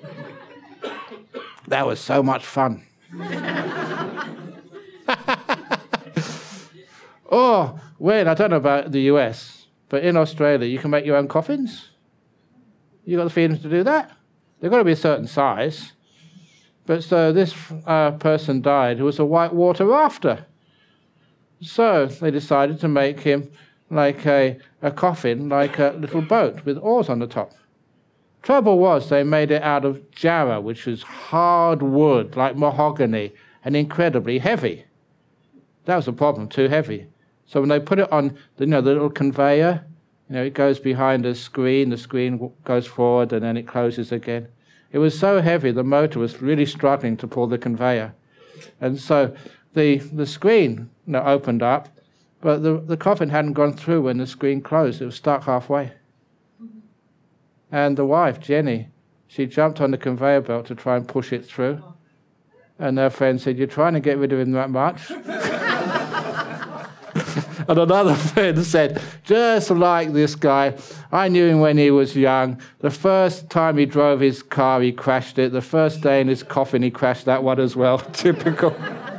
That was so much fun. Or when, I don't know about the U S, but in Australia, you can make your own coffins. You got the freedom to do that. They've got to be a certain size. But so this uh, person died who was a whitewater rafter. So they decided to make him like a, a coffin, like a little boat with oars on the top. Trouble was they made it out of jarrah, which was hard wood, like mahogany, and incredibly heavy. That was the problem, too heavy. So when they put it on, you know, the little conveyor, You know, it goes behind a screen, the screen goes forward, and then it closes again. It was so heavy, the motor was really struggling to pull the conveyor. And so the the screen you know, opened up, but the, the coffin hadn't gone through when the screen closed. It was stuck halfway. And the wife, Jenny, she jumped on the conveyor belt to try and push it through. And her friend said, "You're trying to get rid of him that much?" And another friend said, "Just like this guy, I knew him when he was young. The first time he drove his car, he crashed it. The first day in his coffin, he crashed that one as well." Typical.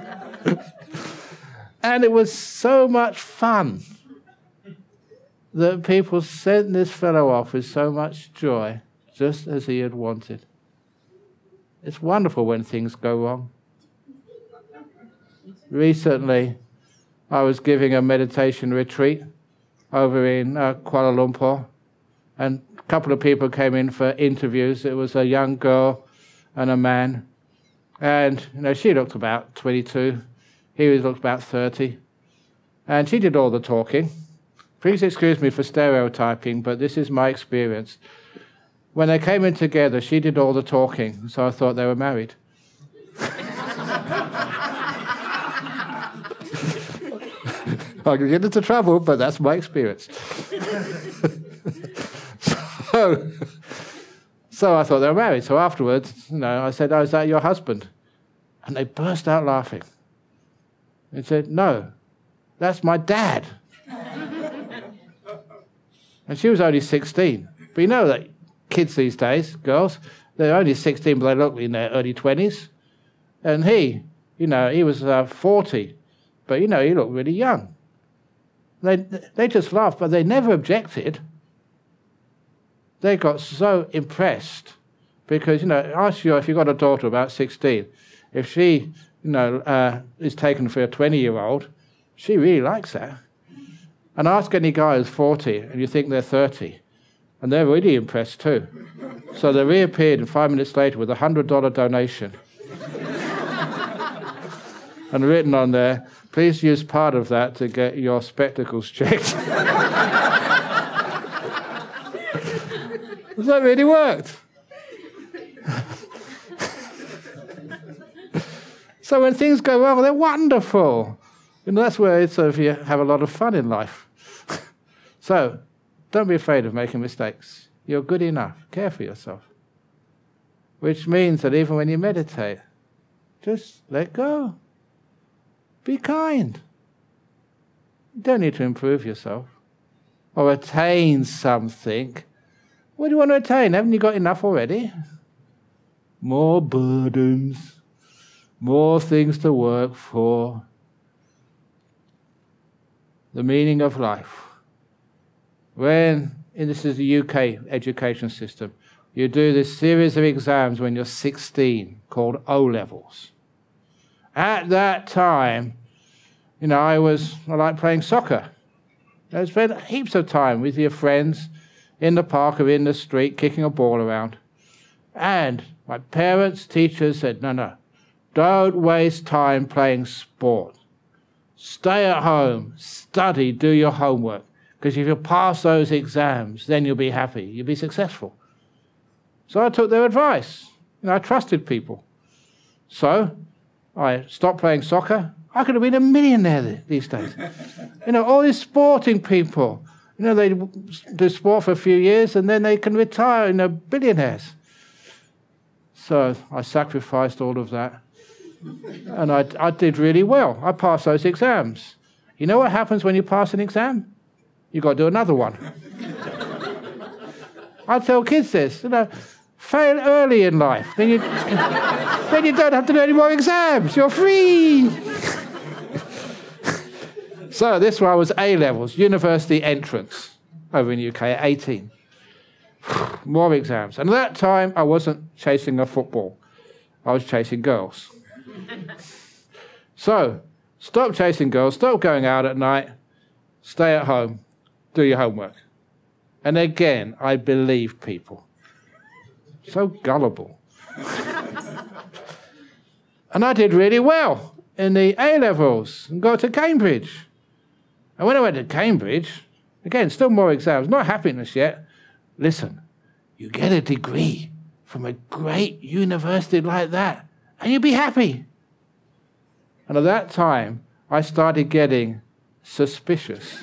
And it was so much fun that people sent this fellow off with so much joy, just as he had wanted. It's wonderful when things go wrong. Recently, I was giving a meditation retreat over in uh, Kuala Lumpur, and a couple of people came in for interviews. It was a young girl and a man, and you know she looked about twenty-two, he looked about thirty, and she did all the talking. Please excuse me for stereotyping, but this is my experience. When they came in together, she did all the talking, so I thought they were married. I can get into trouble, but that's my experience. so, so I thought they were married. So afterwards, you know, I said, "Oh, is that your husband?" And they burst out laughing. They said, "No, that's my dad." And she was only sixteen. But you know that kids these days, girls, they're only sixteen, but they look in their early twenties. And he, you know, he was uh, forty, but, you know, he looked really young. They they just laughed, but they never objected. They got so impressed because, you know, ask you if you've got a daughter about sixteen, if she, you know, uh, is taken for a twenty-year-old, she really likes that. And ask any guy who's forty and you think they're thirty, and they're really impressed too. So they reappeared and five minutes later with a one hundred dollar donation. And written on there, "Please use part of that to get your spectacles checked." That really worked. So when things go wrong, they're wonderful. And that's where it's sort of you have a lot of fun in life. So don't be afraid of making mistakes. You're good enough. Care for yourself. Which means that even when you meditate, just let go. Be kind. You don't need to improve yourself or attain something. What do you want to attain? Haven't you got enough already? More burdens, more things to work for. The meaning of life. When, and this is the U K education system, you do this series of exams when you're sixteen called O-levels. At that time, you know, I was, I liked playing soccer. I spent heaps of time with your friends in the park or in the street kicking a ball around. And my parents, teachers said, no, no, don't waste time playing sport. Stay at home, study, do your homework. Because if you pass those exams, then you'll be happy, you'll be successful. So I took their advice. You know, I trusted people. So I stopped playing soccer. I could have been a millionaire these days. You know, all these sporting people, you know, they do sport for a few years and then they can retire, you know, billionaires. So I sacrificed all of that. And I, I did really well. I passed those exams. You know what happens when you pass an exam? You've got to do another one. I tell kids this, you know, fail early in life. Then you, then you don't have to do any more exams. You're free. So this one was A-levels, university entrance, over in the U K at eighteen. More exams. And at that time, I wasn't chasing a football. I was chasing girls. So, stop chasing girls, stop going out at night, stay at home, do your homework. And again, I believe people. So gullible. And I did really well in the A-levels and got to Cambridge. And when I went to Cambridge, Again, still more exams, not happiness yet. Listen, you get a degree from a great university like that, and you'll be happy. And at that time, I started getting suspicious.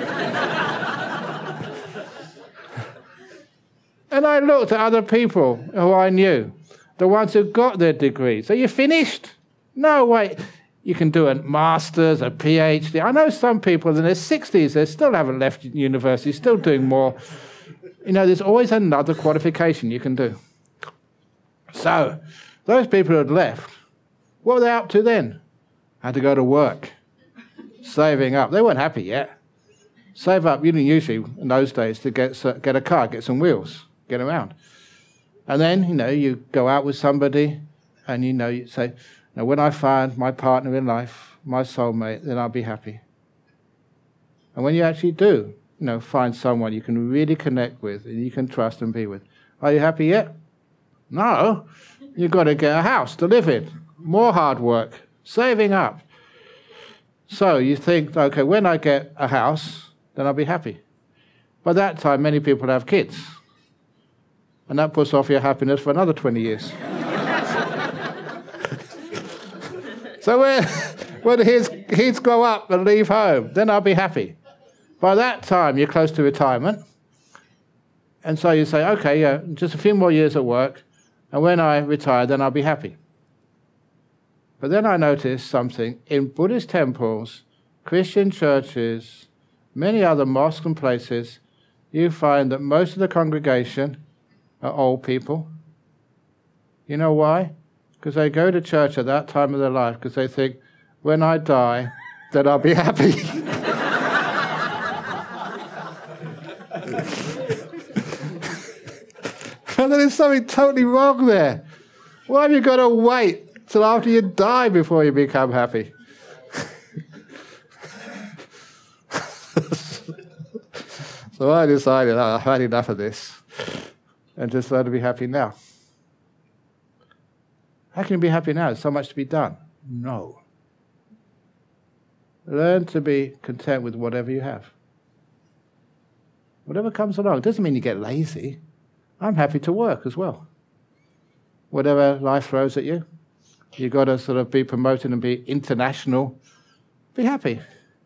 And I looked at other people who I knew, the ones who got their degrees. So you finished? No, wait. You can do a master's, a PhD. I know some people in their sixties, they still haven't left university, still doing more. You know, there's always another qualification you can do. So, those people who had left, what were they up to then? Had to go to work, saving up. They weren't happy yet. Save up, you didn't usually, in those days, to get, get a car, get some wheels, get around. And then, you know, you go out with somebody, and you know, you say, now, when I find my partner in life, my soulmate, then I'll be happy. And when you actually do, you know, find someone you can really connect with, and you can trust and be with, are you happy yet? No. You've got to get a house to live in. More hard work, saving up. So you think, okay, when I get a house, then I'll be happy. By that time, many people have kids. And that puts off your happiness for another twenty years. So when, when his kids grow up and leave home, then I'll be happy. By that time, you're close to retirement. And so you say, okay, yeah, just a few more years at work, and when I retire, then I'll be happy. But then I noticed something. In Buddhist temples, Christian churches, many other mosques and places, you find that most of the congregation are old people. You know why? Because they go to church at that time of their life because they think, when I die, then I'll be happy. And there's something totally wrong there. Why have you got to wait till after you die before you become happy? So I decided, oh, I've had enough of this, and just learn to be happy now. How can you be happy now? There's so much to be done. No. Learn to be content with whatever you have. Whatever comes along. It doesn't mean you get lazy. I'm happy to work as well. Whatever life throws at you, you've got to sort of be promoted and be international. Be happy.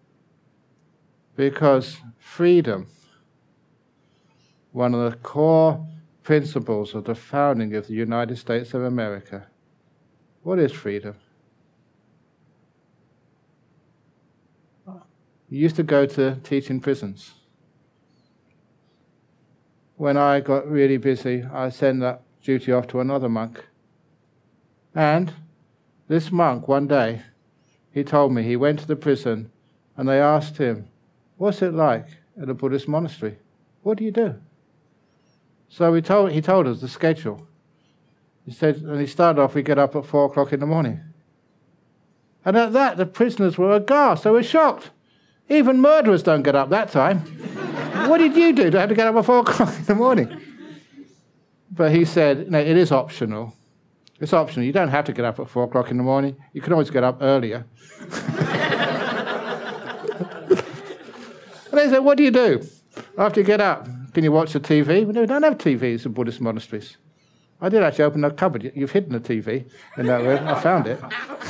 Because freedom, one of the core principles of the founding of the United States of America. What is freedom? You used to go to teach in prisons. When I got really busy, I sent that duty off to another monk. And this monk, one day, he told me he went to the prison and they asked him, what's it like at a Buddhist monastery? What do you do? So we told, he told us the schedule. He said, and he started off, we get up at four o'clock in the morning. And at that, the prisoners were aghast. They were shocked. Even murderers don't get up that time. What did you do to have to get up at four o'clock in the morning? But he said, no, it is optional. It's optional. You don't have to get up at four o'clock in the morning. You can always get up earlier. And they said, what do you do after you get up? Can you watch the T V? We don't have T Vs in Buddhist monasteries. I did actually open the cupboard. You've hidden the T V in that room. I found it.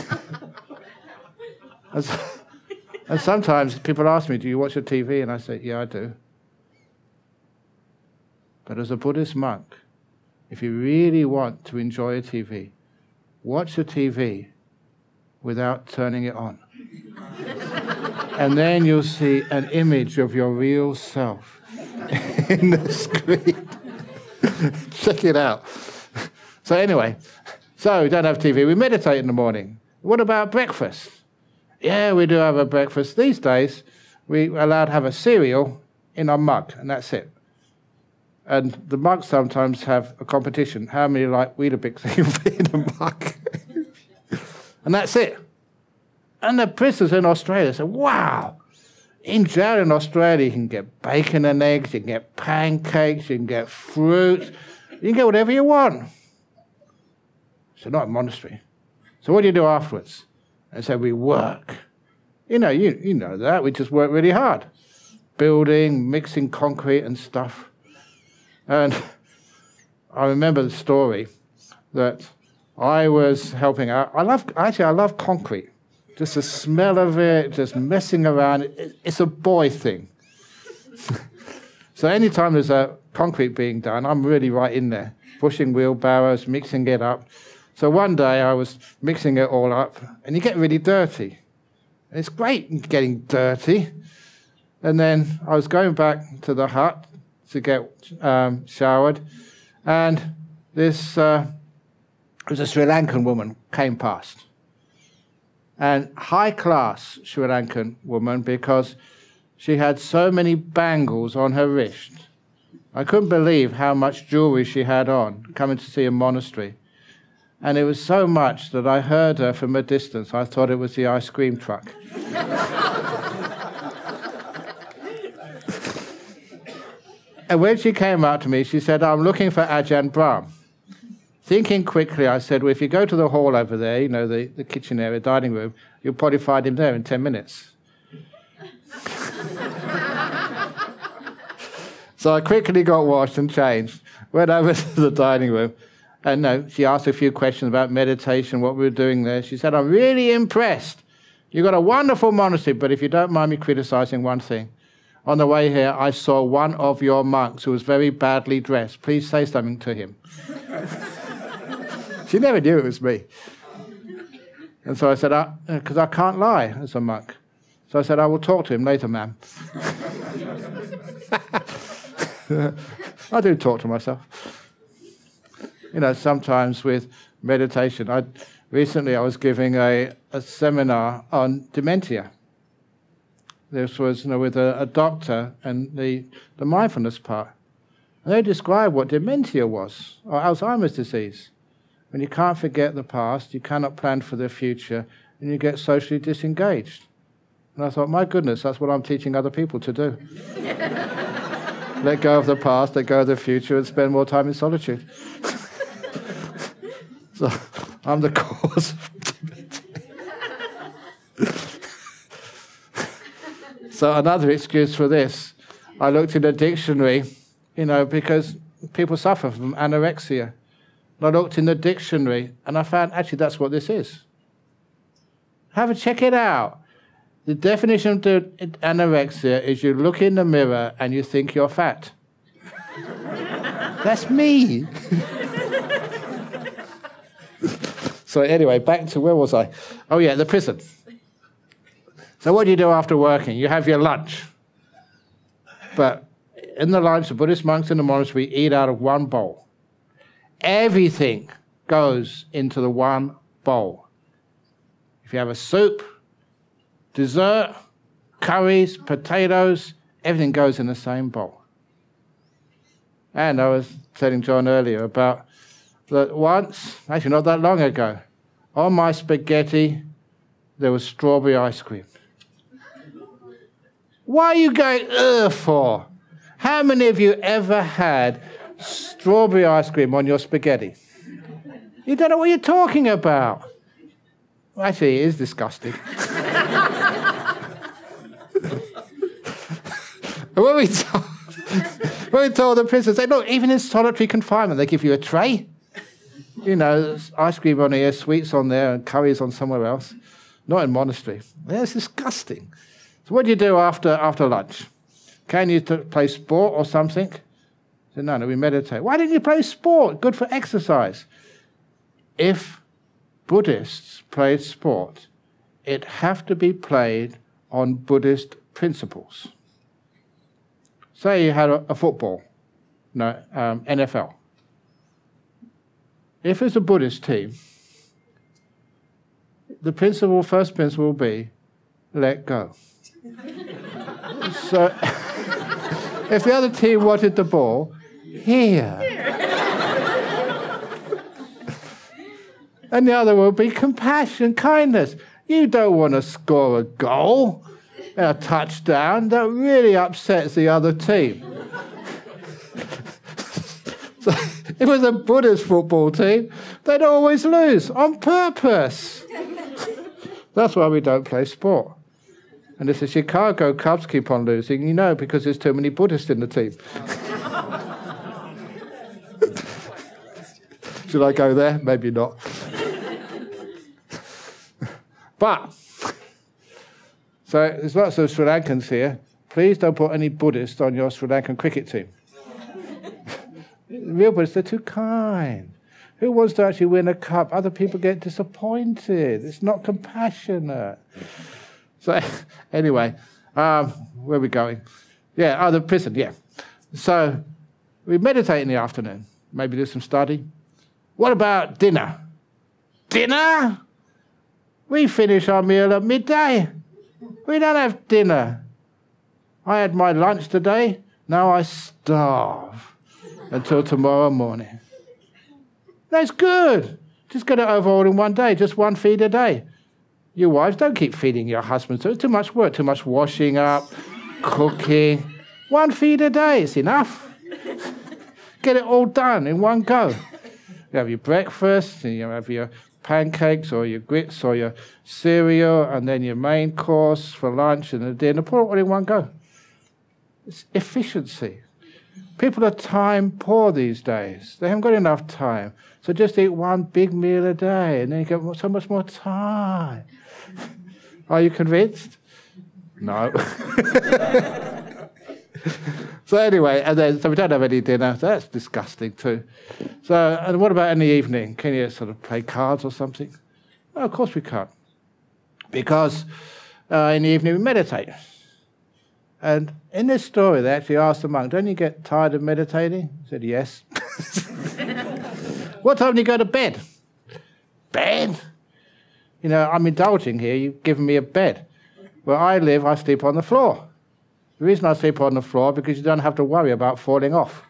And, so, and sometimes people ask me, do you watch the T V? And I say, yeah, I do. But as a Buddhist monk, if you really want to enjoy a T V, watch the T V without turning it on. And then you'll see an image of your real self in the screen. Check it out. So anyway, so we don't have T V. We meditate in the morning. What about breakfast? Yeah, we do have a breakfast. These days, we're allowed to have a cereal in our mug, and that's it. And the monks sometimes have a competition. How many like Weetabix they can fit in a mug? And that's it. And the prisoners in Australia say, wow, in jail in Australia, you can get bacon and eggs, you can get pancakes, you can get fruit, you can get whatever you want. So not a monastery. So what do you do afterwards? And so we work. You know, you, you know that. We just work really hard. building, mixing concrete and stuff. And I remember the story that I was helping out. I love, actually, I love concrete. Just the smell of it, just messing around. It's a boy thing. So anytime there's a concrete being done, I'm really right in there, pushing wheelbarrows, mixing it up. So one day I was mixing it all up, and you get really dirty. And it's great getting dirty. And then I was going back to the hut to get um, showered, and this uh, it was a Sri Lankan woman came past. And high-class Sri Lankan woman, because she had so many bangles on her wrist. I couldn't believe how much jewelry she had on, coming to see a monastery. And it was so much that I heard her from a distance. I thought it was the ice cream truck. And when she came up to me, she said, I'm looking for Ajahn Brahm. Thinking quickly, I said, well, if you go to the hall over there, you know, the, the kitchen area, dining room, you'll probably find him there in ten minutes. So I quickly got washed and changed, went over to the dining room, and no, she asked a few questions about meditation, what we were doing there. She said, I'm really impressed. You've got a wonderful monastery, but if you don't mind me criticizing one thing, on the way here, I saw one of your monks who was very badly dressed. Please say something to him. She never knew it was me. And so I said, because I, I can't lie as a monk. So I said, I will talk to him later, ma'am. I do talk to myself. You know, sometimes with meditation. I recently I was giving a, a seminar on dementia. This was, you know, with a, a doctor and the, the mindfulness part. And they described what dementia was, or Alzheimer's disease. When you can't forget the past, you cannot plan for the future, and you get socially disengaged. And I thought, my goodness, that's what I'm teaching other people to do. Let go of the past, let go of the future, and spend more time in solitude. So I'm the cause of dementia. So another excuse for this, I looked in a dictionary, you know, because people suffer from anorexia. And I looked in the dictionary, and I found, actually, that's what this is. Have a check it out. The definition of the anorexia is you look in the mirror and you think you're fat. That's me. So anyway, back to where was I? Oh yeah, the prison. So what do you do after working? You have your lunch. But in the lunch, the Buddhist monks in the monastery eat out of one bowl. Everything goes into the one bowl. If you have a soup, dessert, curries, potatoes, everything goes in the same bowl. And I was telling John earlier about that once, actually not that long ago, on my spaghetti, there was strawberry ice cream. Why are you going, ugh, for? How many of you ever had strawberry ice cream on your spaghetti? You don't know what you're talking about. Well, actually, it is disgusting. when, we told, when we told the prisoners, they look, even in solitary confinement, they give you a tray. You know, ice cream on here, sweets on there, and curries on somewhere else. Not in monastery. That's disgusting. So what do you do after, after lunch? Can you t- play sport or something? I said, no, no, we meditate. Why didn't you play sport? Good for exercise. If Buddhists played sport, it have to be played on Buddhist principles. Say you had a, a football, no, um, N F L. If it's a Buddhist team, the principle, first principle will be, let go. So, if the other team wanted the ball, here. And the other will be compassion, kindness. You don't want to score a goal, a touchdown. That really upsets the other team. So, if it was a Buddhist football team, they'd always lose on purpose. That's why we don't play sport. And if the Chicago Cubs keep on losing, you know, because there's too many Buddhists in the team. Should I go there? Maybe not. But, so there's lots of Sri Lankans here. Please don't put any Buddhists on your Sri Lankan cricket team. Real Buddhists, they're too kind. Who wants to actually win a cup? Other people get disappointed. It's not compassionate. So, anyway, um, where are we going? Yeah, oh, the prison, yeah. So, we meditate in the afternoon. Maybe do some study. What about dinner? Dinner? We finish our meal at midday. We don't have dinner. I had my lunch today. Now I starve until tomorrow morning. That's good. Just get it over all in one day. Just one feed a day. You wives, don't keep feeding your husbands. It's too much work, too much washing up, cooking. One feed a day. It's enough. Get it all done in one go. You have your breakfast, and you have your pancakes or your grits or your cereal, and then your main course for lunch and the dinner. Put it all in one go. It's efficiency. People are time poor these days. They haven't got enough time. So just eat one big meal a day, and then you get so much more time. Are you convinced? No. So anyway, and then, so we don't have any dinner. So that's disgusting too. So, and what about in the evening? Can you sort of play cards or something? No, of course we can't. Because uh, in the evening we meditate. And in this story, they actually asked the monk, don't you get tired of meditating? He said, yes. What time do you go to bed? Bed? You know, I'm indulging here. You've given me a bed. Where I live, I sleep on the floor. The reason I sleep on the floor, because you don't have to worry about falling off.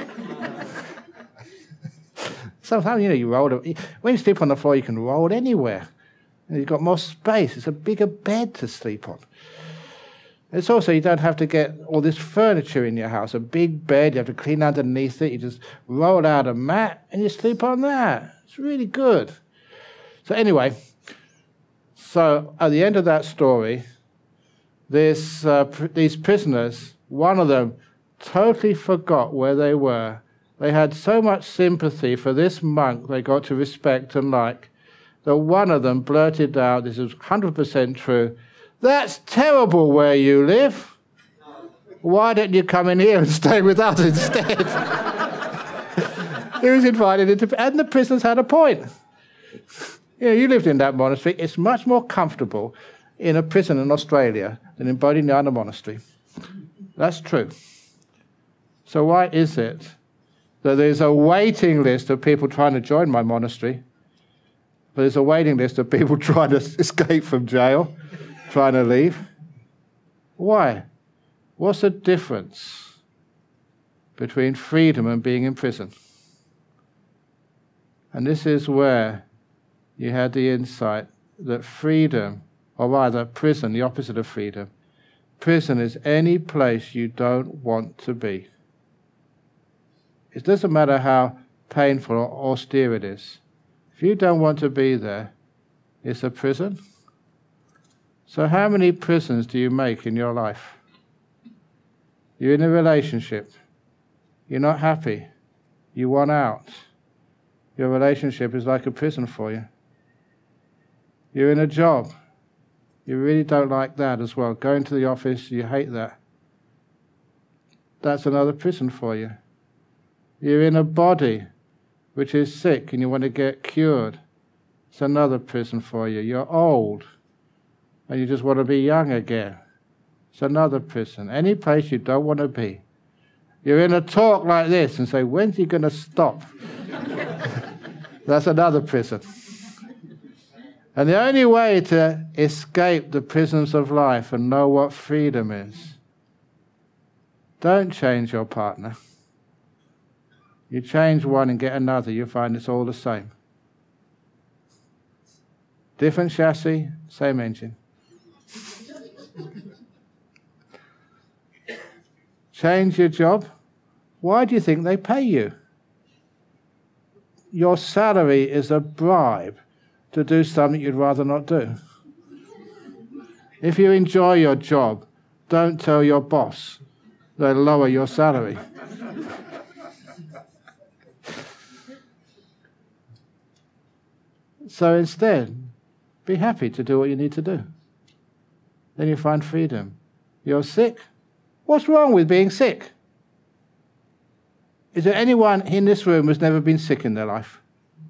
Sometimes, you know, you roll. When you sleep on the floor, you can roll anywhere. And you've got more space. It's a bigger bed to sleep on. It's also, you don't have to get all this furniture in your house. A big bed, you have to clean underneath it. You just roll out a mat and you sleep on that. It's really good. So anyway, so at the end of that story, this, uh, pr- these prisoners, one of them totally forgot where they were. They had so much sympathy for this monk they got to respect and like, that one of them blurted out, this is one hundred percent true, "That's terrible where you live. Why don't you come in here and stay with us instead?" He was invited into, and the prisoners had a point. You know, you lived in that monastery. It's much more comfortable in a prison in Australia than in Bodhinyana Monastery. That's true. So why is it that there's a waiting list of people trying to join my monastery, but there's a waiting list of people trying to escape from jail, trying to leave? Why? What's the difference between freedom and being in prison? And this is where you had the insight that freedom, or rather prison, the opposite of freedom, prison is any place you don't want to be. It doesn't matter how painful or austere it is. If you don't want to be there, it's a prison. So how many prisons do you make in your life? You're in a relationship. You're not happy. You want out. Your relationship is like a prison for you. You're in a job. You really don't like that as well. Going to the office, you hate that. That's another prison for you. You're in a body which is sick and you want to get cured. It's another prison for you. You're old and you just want to be young again. It's another prison. Any place you don't want to be. You're in a talk like this and say, when's he going to stop? That's another prison. And the only way to escape the prisons of life and know what freedom is, don't change your partner. You change one and get another, you find it's all the same. Different chassis, same engine. Change your job. Why do you think they pay you? Your salary is a bribe to do something you'd rather not do. If you enjoy your job, don't tell your boss. They'll lower your salary. So instead, be happy to do what you need to do. Then you find freedom. You're sick? What's wrong with being sick? Is there anyone in this room who's never been sick in their life?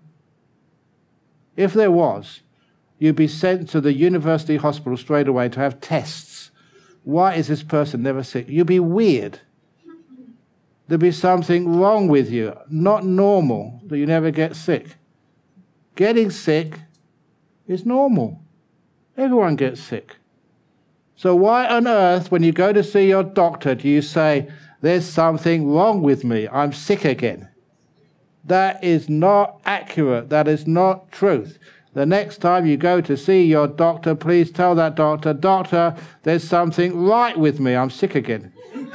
If there was, you'd be sent to the university hospital straight away to have tests. Why is this person never sick? You'd be weird. There'd be something wrong with you, not normal, that you never get sick. Getting sick is normal. Everyone gets sick. So why on earth, when you go to see your doctor, do you say, there's something wrong with me, I'm sick again? That is not accurate. That is not truth. The next time you go to see your doctor, please tell that doctor, doctor, there's something right with me, I'm sick again.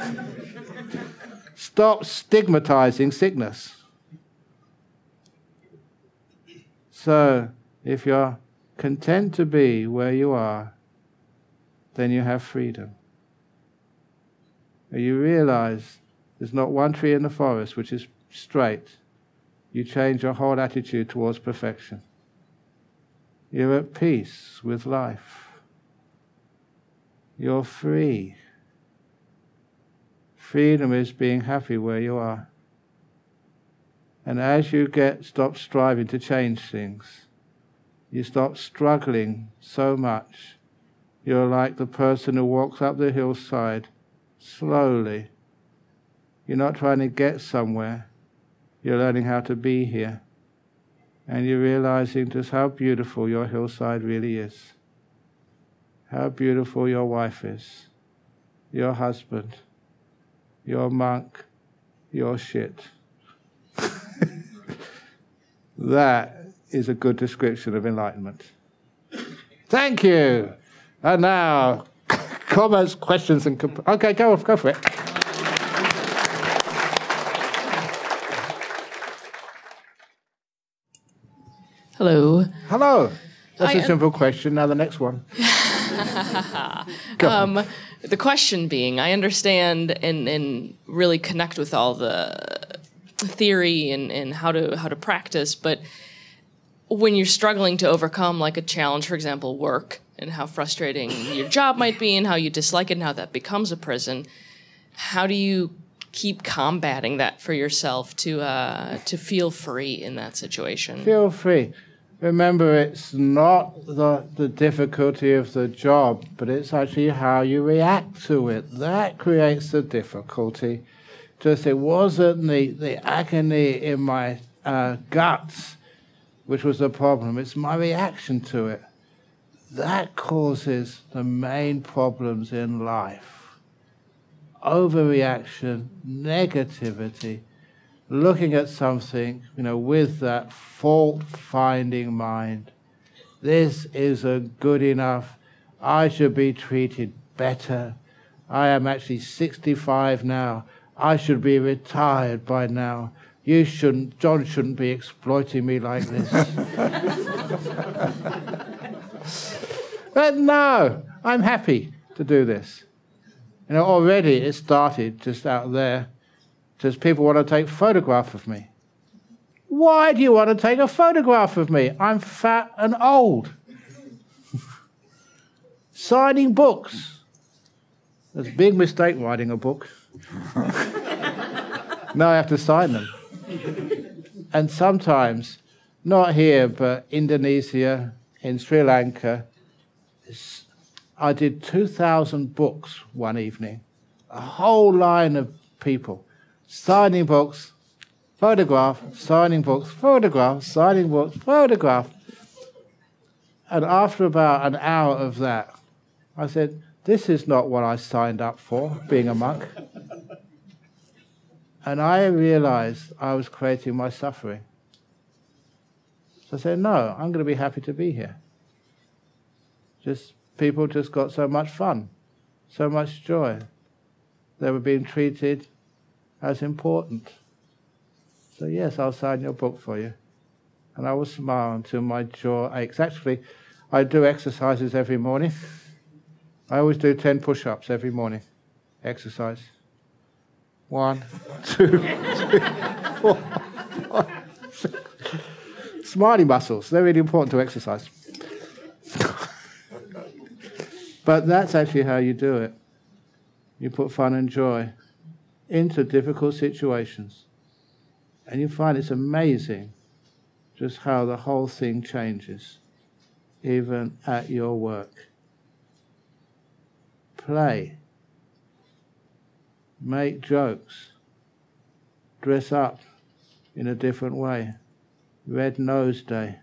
Stop stigmatizing sickness. So, if you're content to be where you are, then you have freedom. And you realize there's not one tree in the forest which is straight. You change your whole attitude towards perfection. You're at peace with life. You're free. Freedom is being happy where you are. And as you get stop striving to change things, you stop struggling so much. You're like the person who walks up the hillside slowly. You're not trying to get somewhere. You're learning how to be here. And you're realizing just how beautiful your hillside really is. How beautiful your wife is, your husband, your monk, your shit. That is a good description of enlightenment. Thank you. And now, comments, questions, and... Comp- okay, go, go for it. Hello. Hello. That's I, a simple question. Now the next one. um, the question being, I understand and, and really connect with all the theory and, and how to how to practice, but when you're struggling to overcome like a challenge, for example, work, and how frustrating your job might be and how you dislike it and how that becomes a prison, how do you keep combating that for yourself to uh, to feel free in that situation? Feel free. Remember, it's not the, the difficulty of the job, but it's actually how you react to it. That creates the difficulty. Just it wasn't the, the agony in my uh, guts which was the problem. It's my reaction to it. That causes the main problems in life. Overreaction, negativity, looking at something, you know, with that fault-finding mind. This isn't good enough. I should be treated better. I am actually sixty-five now. I should be retired by now. You shouldn't, John shouldn't be exploiting me like this. But no, I'm happy to do this. You know, already it started just out there. Just people want to take a photograph of me. Why do you want to take a photograph of me? I'm fat and old. Signing books. It's a big mistake writing a book. Now I have to sign them. And sometimes, not here, but Indonesia, in Sri Lanka, I did two thousand books one evening. A whole line of people. Signing books, photograph, signing books, photograph, signing books, photograph. And after about an hour of that, I said, this is not what I signed up for, being a monk. And I realized I was creating my suffering. So I said, no, I'm going to be happy to be here. Just people just got so much fun, so much joy. They were being treated as important. So yes, I'll sign your book for you. And I will smile until my jaw aches. Actually, I do exercises every morning. I always do ten push-ups every morning. Exercise. One, two, three, four, five, six. Smiley muscles, they're really important to exercise. But that's actually how you do it. You put fun and joy into difficult situations. And you find it's amazing just how the whole thing changes, even at your work. Play. Make jokes. Dress up in a different way. Red Nose Day.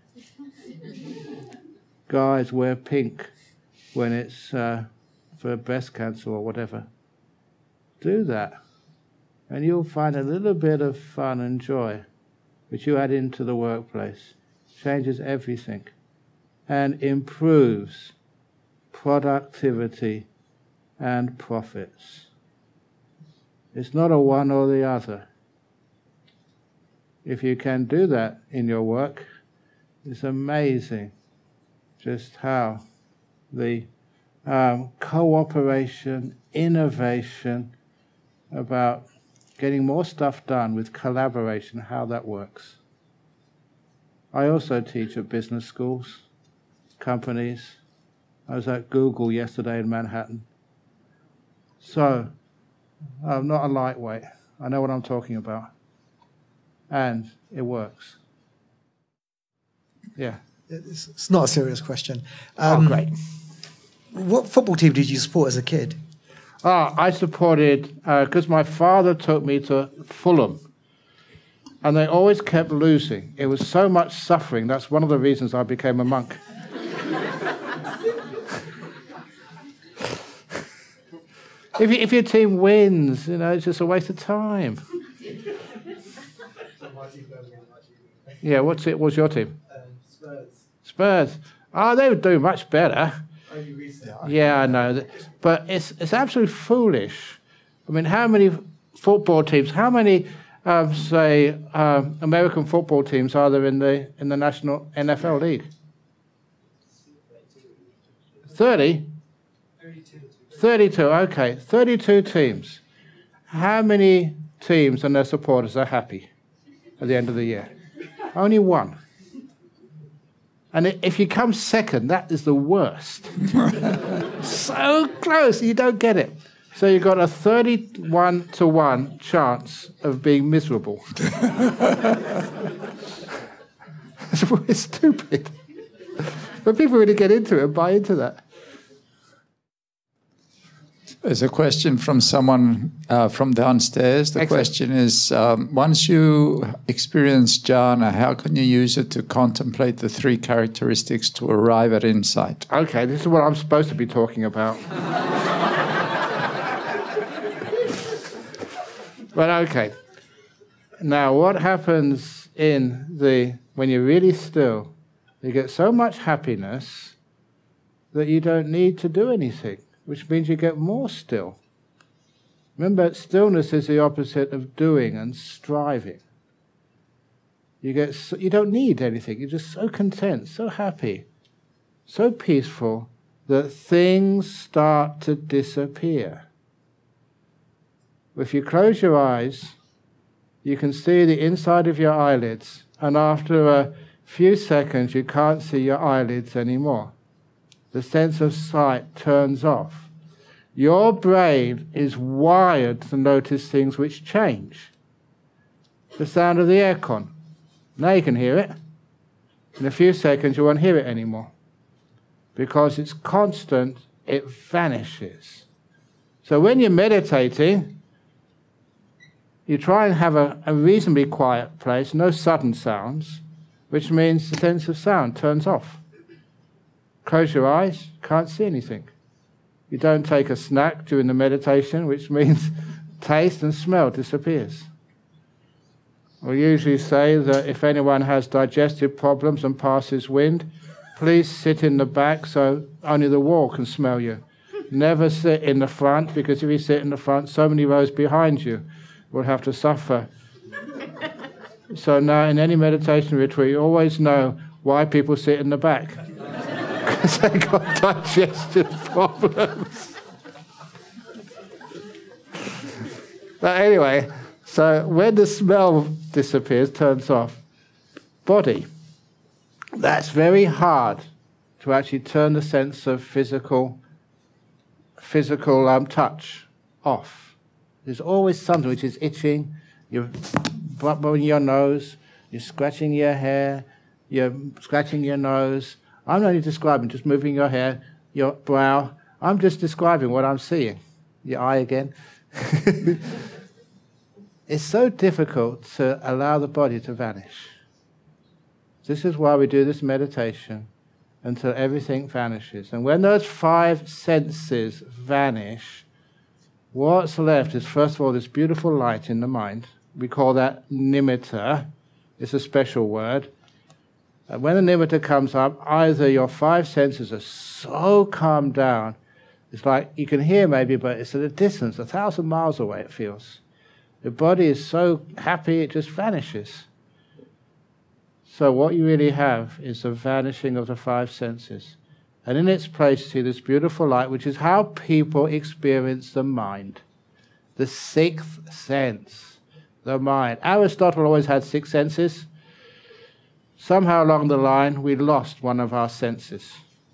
Guys wear pink when it's uh, for breast cancer or whatever. Do that. And you'll find a little bit of fun and joy, which you add into the workplace. Changes everything and improves productivity and profits. It's not a one or the other. If you can do that in your work, it's amazing just how the um, cooperation, innovation about getting more stuff done with collaboration, how that works. I also teach at business schools, companies. I was at Google yesterday in Manhattan. So, I'm not a lightweight. I know what I'm talking about. And it works. Yeah. It's, it's not a serious question. Um, oh, great. What football team did you support as a kid? Ah, I supported, because uh, my father took me to Fulham. And they always kept losing. It was so much suffering. That's one of the reasons I became a monk. if, you, if your team wins, you know, it's just a waste of time. Yeah, what's it? What's your team? Um, Spurs. Spurs. Oh, they would do much better. Only recently. Yeah, I know. But it's it's absolutely foolish. I mean, how many football teams, how many, um, say, um, American football teams are there in the in the National N F L League? thirty? thirty-two. thirty-two, okay. thirty-two teams. How many teams and their supporters are happy at the end of the year? Only one. And if you come second, that is the worst. So close, you don't get it. So you've got a thirty-one to one chance of being miserable. It's stupid. But people really get into it and buy into that. There's a question from someone uh, from downstairs. The Excellent. question is, um, once you experience jhana, how can you use it to contemplate the three characteristics to arrive at insight? Okay, this is what I'm supposed to be talking about. But okay. Now, what happens in the, when you're really still, you get so much happiness that you don't need to do anything, which means you get more still. Remember, stillness is the opposite of doing and striving. You get, so, you don't need anything. You're just so content, so happy, so peaceful that things start to disappear. If you close your eyes, you can see the inside of your eyelids, and after a few seconds, you can't see your eyelids anymore. The sense of sight turns off. Your brain is wired to notice things which change. The sound of the aircon. Now you can hear it. In a few seconds you won't hear it anymore. Because it's constant, it vanishes. So when you're meditating, you try and have a, a reasonably quiet place, no sudden sounds, which means the sense of sound turns off. Close your eyes, can't see anything. You don't take a snack during the meditation, which means taste and smell disappears. We usually say that if anyone has digestive problems and passes wind, please sit in the back so only the wall can smell you. Never sit in the front, because if you sit in the front, so many rows behind you will have to suffer. So now in any meditation retreat, you always know why people sit in the back. Because they got digestive problems. problems. But anyway, so when the smell disappears, turns off, body, that's very hard to actually turn the sense of physical, physical um, touch off. There's always something which is itching, you're rubbing your nose, you're scratching your hair, you're scratching your nose. I'm not even describing, just moving your hair, your brow. I'm just describing what I'm seeing. Your eye again. It's so difficult to allow the body to vanish. This is why we do this meditation, until everything vanishes. And when those five senses vanish, what's left is, first of all, this beautiful light in the mind. We call that nimitta. It's a special word. And when the nimitta comes up, either your five senses are so calmed down, it's like you can hear maybe, but it's at a distance, a thousand miles away it feels. The body is so happy it just vanishes. So what you really have is the vanishing of the five senses. And in its place, you see this beautiful light, which is how people experience the mind. The sixth sense, the mind. Aristotle always had six senses. Somehow along the line, we lost one of our senses.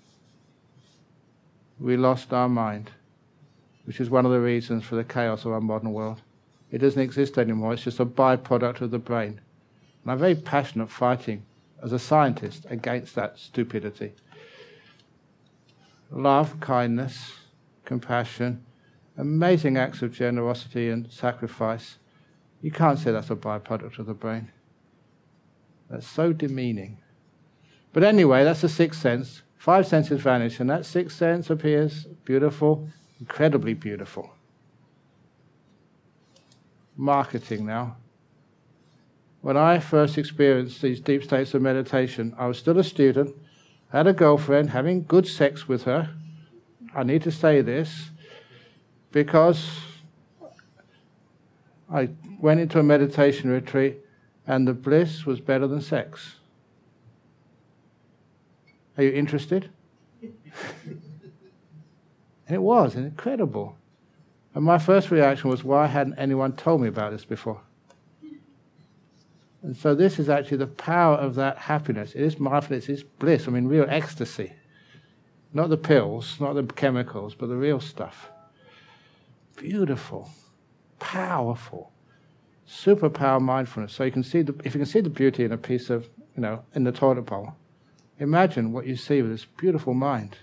We lost our mind, which is one of the reasons for the chaos of our modern world. It doesn't exist anymore. It's just a byproduct of the brain. And I'm very passionate fighting, as a scientist, against that stupidity. Love, kindness, compassion, amazing acts of generosity and sacrifice. You can't say that's a byproduct of the brain. That's so demeaning. But anyway, that's the sixth sense. Five senses vanish, and that sixth sense appears beautiful, incredibly beautiful. Marketing now. When I first experienced these deep states of meditation, I was still a student, had a girlfriend, having good sex with her. I need to say this because I went into a meditation retreat and the bliss was better than sex. Are you interested? And it was incredible. And my first reaction was, why hadn't anyone told me about this before? And so this is actually the power of that happiness. It is mindfulness, it is bliss, I mean real ecstasy. Not the pills, not the chemicals, but the real stuff. Beautiful, powerful, superpower mindfulness. So you can see the, if you can see the beauty in a piece of, you know, in the toilet bowl, imagine what you see with this beautiful mind.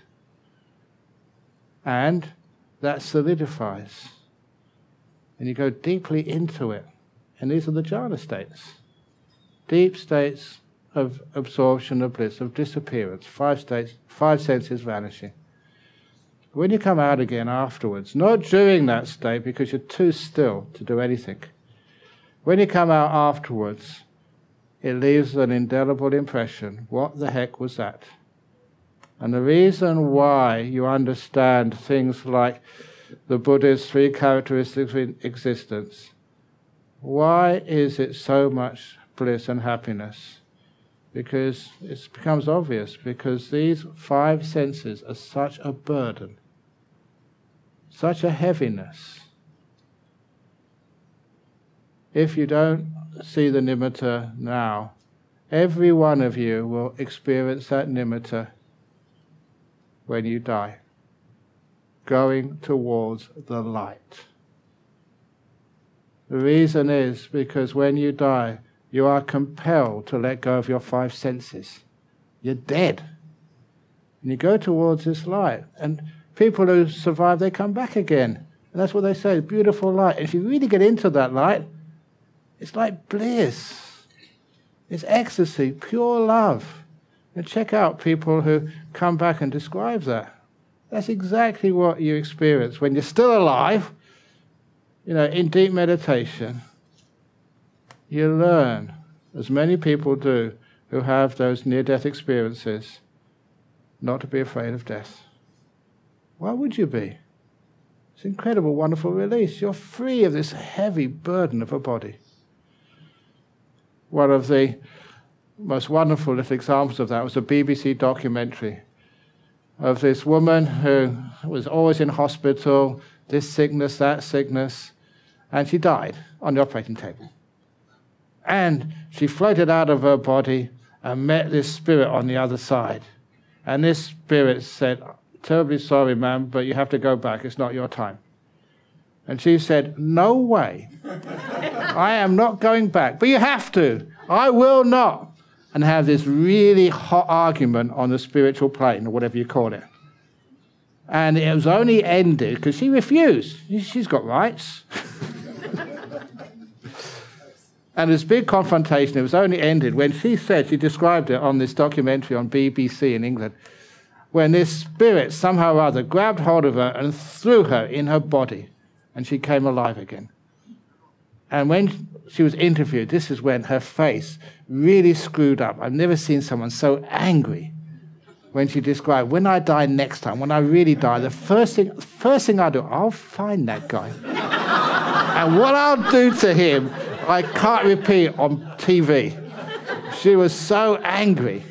And that solidifies. And you go deeply into it. And these are the jhana states. Deep states of absorption of bliss, of disappearance, five states, five senses vanishing. When you come out again afterwards, not during that state because you're too still to do anything. When you come out afterwards, it leaves an indelible impression. What the heck was that? And the reason why you understand things like the Buddha's three characteristics of existence, why is it so much bliss and happiness? Because it becomes obvious, because these five senses are such a burden, such a heaviness. If you don't see the nimitta now, every one of you will experience that nimitta when you die, going towards the light. The reason is because when you die, you are compelled to let go of your five senses. You're dead. And you go towards this light. And people who survive, they come back again. And that's what they say, beautiful light. And if you really get into that light, it's like bliss. It's ecstasy, pure love. And check out people who come back and describe that. That's exactly what you experience when you're still alive, you know, in deep meditation. You learn, as many people do who have those near-death experiences, not to be afraid of death. Why would you be? It's an incredible, wonderful release. You're free of this heavy burden of a body. One of the most wonderful little examples of that was a B B C documentary of this woman who was always in hospital, this sickness, that sickness, and she died on the operating table. And she floated out of her body and met this spirit on the other side. And this spirit said, terribly sorry, ma'am, but you have to go back. It's not your time. And she said, no way. I am not going back. But you have to. I will not. And have this really hot argument on the spiritual plane, or whatever you call it. And it was only ended because she refused. She's got rights. And this big confrontation, it was only ended when she said, she described it on this documentary on B B C in England, when this spirit somehow or other grabbed hold of her and threw her in her body, and she came alive again. And when she was interviewed, this is when her face really screwed up. I've never seen someone so angry when she described, when I die next time, when I really die, the first thing, first thing I do, I'll find that guy. And what I'll do to him, I can't repeat on T V. She was so angry.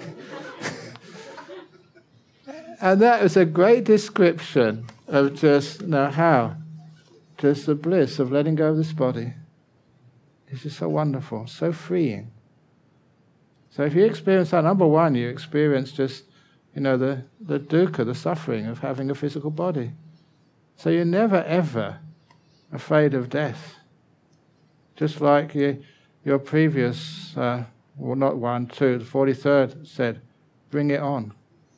And that was a great description of just, you know, how, just the bliss of letting go of this body. It's just so wonderful, so freeing. So if you experience that, number one, you experience just, you know, the, the dukkha, the suffering of having a physical body. So you're never, ever afraid of death. Just like you, your previous, uh, well, not one, two, the forty-third said, bring it on.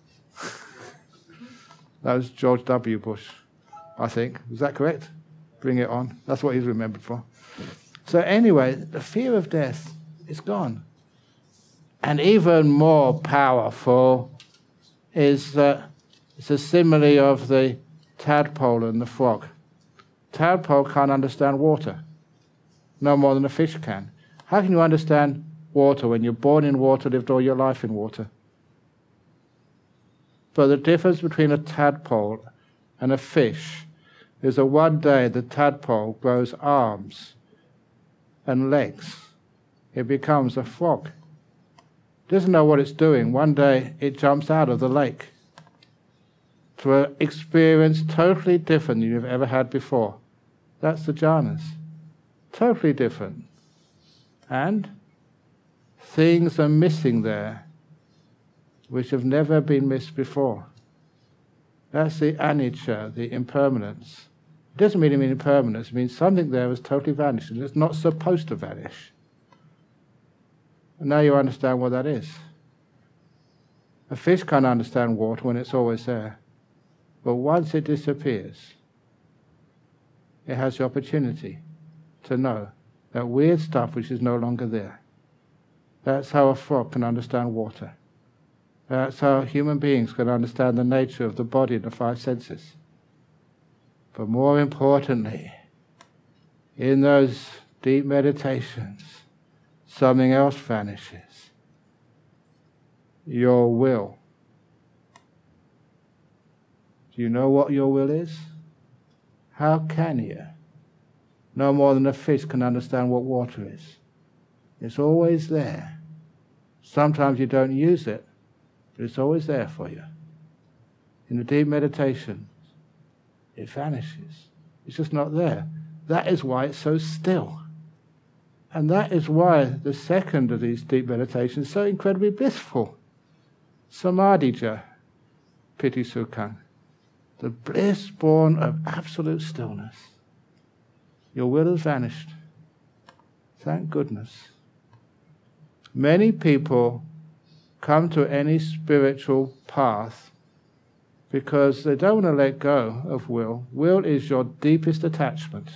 That was George W. Bush, I think. Is that correct? Bring it on. That's what he's remembered for. So anyway, the fear of death is gone. And even more powerful is that it's a simile of the tadpole and the frog. Tadpole can't understand water, no more than a fish can. How can you understand water when you're born in water, lived all your life in water? But the difference between a tadpole and a fish is that one day the tadpole grows arms and legs. It becomes a frog. It doesn't know what it's doing. One day it jumps out of the lake to an experience totally different than you've ever had before. That's the jhanas. Totally different. And things are missing there which have never been missed before. That's the anicca, the impermanence. It doesn't mean it means impermanence. It means something there has totally vanished, and it's not supposed to vanish. And now you understand what that is. A fish can't understand water when it's always there. But once it disappears, it has the opportunity to know that weird stuff which is no longer there. That's how a frog can understand water. That's how human beings can understand the nature of the body and the five senses. But more importantly, in those deep meditations, something else vanishes. Your will. Do you know what your will is? How can you? No more than a fish can understand what water is. It's always there. Sometimes you don't use it, but it's always there for you. In the deep meditation, it vanishes. It's just not there. That is why it's so still. And that is why the second of these deep meditations is so incredibly blissful. Samadhija, piti sukhang. The bliss born of absolute stillness. Your will has vanished. Thank goodness. Many people come to any spiritual path because they don't want to let go of will. Will is your deepest attachment.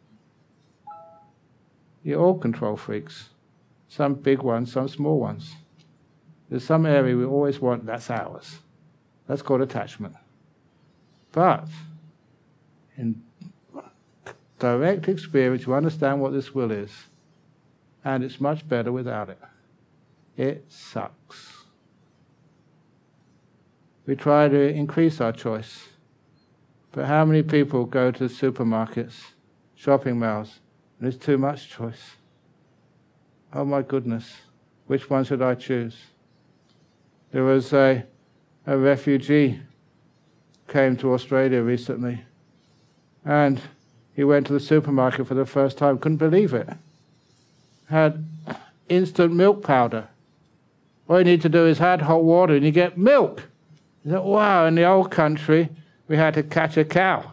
You're all control freaks. Some big ones, some small ones. There's some area we always want, that's ours. That's called attachment. But in direct experience, you understand what this will is, and it's much better without it. It sucks. We try to increase our choice, but how many people go to supermarkets, shopping malls, and there's too much choice? Oh my goodness, which one should I choose? There was a, a refugee came to Australia recently, and he went to the supermarket for the first time, couldn't believe it. Had instant milk powder. All you need to do is add hot water and you get milk. He said, wow, in the old country, we had to catch a cow.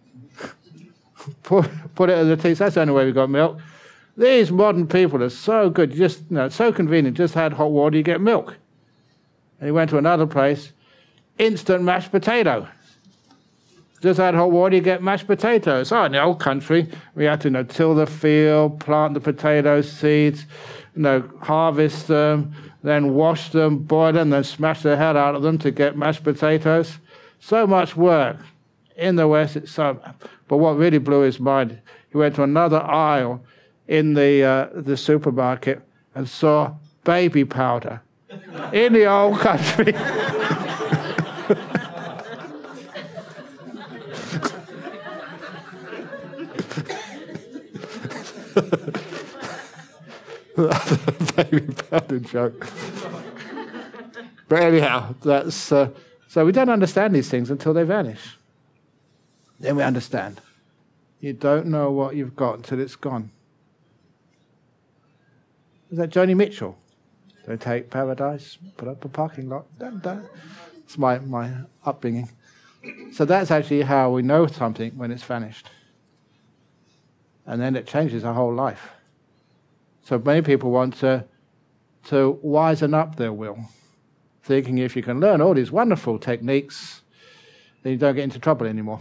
put, put it in the teeth. That's the only way we got milk. These modern people are so good. You just, you know, it's so convenient. Just add hot water, you get milk. And he went to another place, instant mashed potato. Just add hot water, you get mashed potatoes. Oh, in the old country, we had to, you know, till the field, plant the potato seeds, you know, harvest them, then wash them, boil them, then smash the hell out of them to get mashed potatoes. So much work. In the West, it's so... But what really blew his mind, he went to another aisle in the, uh, the supermarket and saw baby powder in the old country. Baby powder joke. But anyhow, that's uh, so we don't understand these things until they vanish. Then we understand. You don't know what you've got until it's gone. Is that Joni Mitchell? Don't take paradise, put up a parking lot. Don't, don't. It's my, my upbringing. So that's actually how we know something when it's vanished. And then it changes our whole life. So many people want to, to wisen up their will, thinking if you can learn all these wonderful techniques, then you don't get into trouble anymore.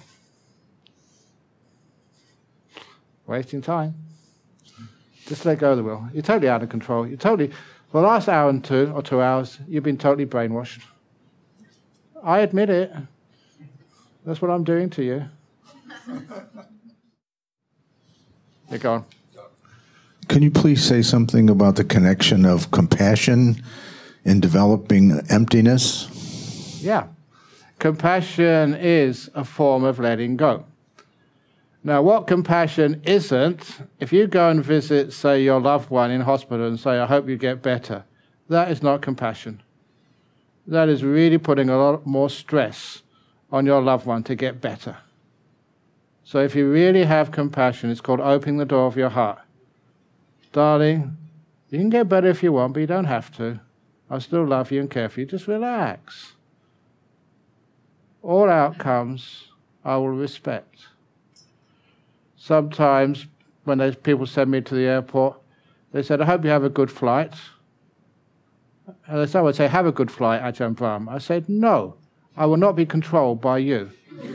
Wasting time. Just let go of the will. You're totally out of control. You're totally, for the last hour and two or two hours, you've been totally brainwashed. I admit it. That's what I'm doing to you. Yeah, go on. Can you please say something about the connection of compassion in developing emptiness? Yeah. Compassion is a form of letting go. Now, what compassion isn't, if you go and visit, say, your loved one in hospital and say, I hope you get better, that is not compassion. That is really putting a lot more stress on your loved one to get better. So if you really have compassion, it's called opening the door of your heart. Darling, you can get better if you want, but you don't have to. I still love you and care for you. Just relax. All outcomes I will respect. Sometimes when those people send me to the airport, they said, I hope you have a good flight. And someone would say, have a good flight, Ajahn Brahm. I said, no, I will not be controlled by you.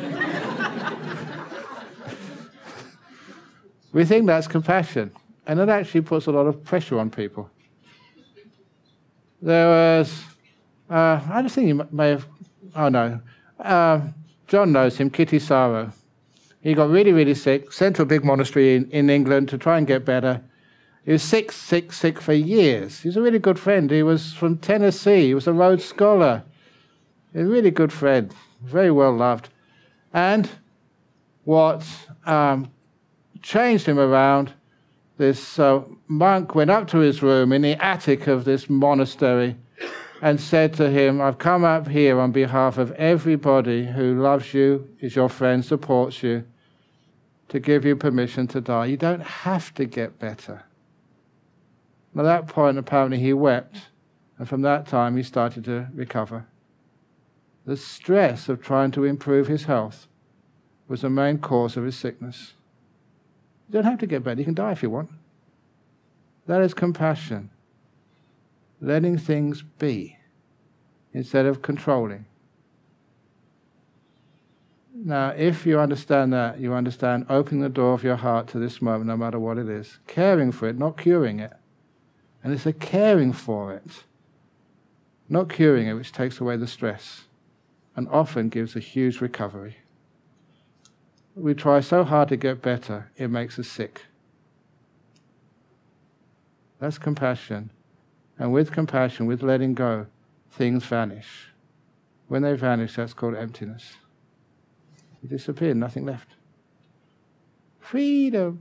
We think that's compassion. And it actually puts a lot of pressure on people. There was, uh, I just think you may have, oh no, uh, John knows him, Kitty Saro. He got really, really sick, sent to a big monastery in, in England to try and get better. He was sick, sick, sick for years. He was a really good friend. He was from Tennessee. He was a Rhodes Scholar. He was a really good friend, very well loved. And what um, changed him around, this uh, monk went up to his room in the attic of this monastery and said to him, I've come up here on behalf of everybody who loves you, is your friend, supports you, to give you permission to die. You don't have to get better. And at that point, apparently, he wept, and from that time, he started to recover. The stress of trying to improve his health was the main cause of his sickness. You don't have to get better. You can die if you want. That is compassion. Letting things be instead of controlling. Now, if you understand that, you understand opening the door of your heart to this moment, no matter what it is. Caring for it, not curing it. And it's a caring for it, not curing it, which takes away the stress and often gives a huge recovery. We try so hard to get better, it makes us sick. That's compassion. And with compassion, with letting go, things vanish. When they vanish, that's called emptiness. They disappear, nothing left. Freedom.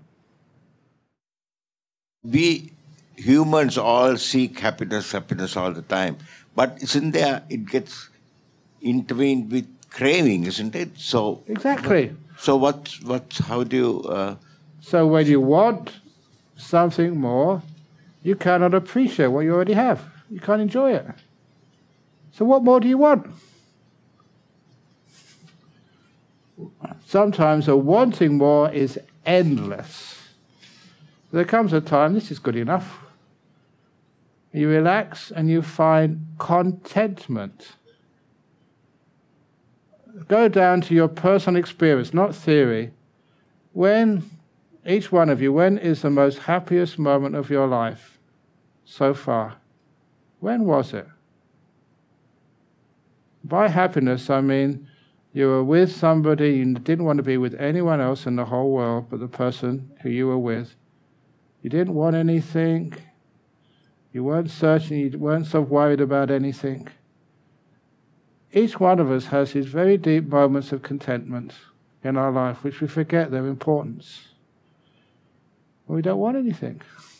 We humans all seek happiness, happiness all the time. But isn't there, it gets intertwined with craving, isn't it? So Exactly. So what? What? How do you? Uh, So when you want something more, you cannot appreciate what you already have. You can't enjoy it. So what more do you want? Sometimes a wanting more is endless. There comes a time, this is good enough. You relax and you find contentment. Go down to your personal experience, not theory. When, each one of you, when is the most happiest moment of your life so far? When was it? By happiness, I mean you were with somebody, you didn't want to be with anyone else in the whole world but the person who you were with. You didn't want anything. You weren't searching, you weren't so worried about anything. Each one of us has these very deep moments of contentment in our life, which we forget their importance. We don't want anything.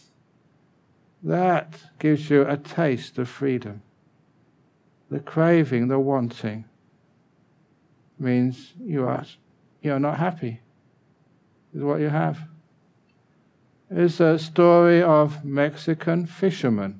That gives you a taste of freedom. The craving, the wanting, means you are, you are not happy with what you have. It's a story of Mexican fishermen.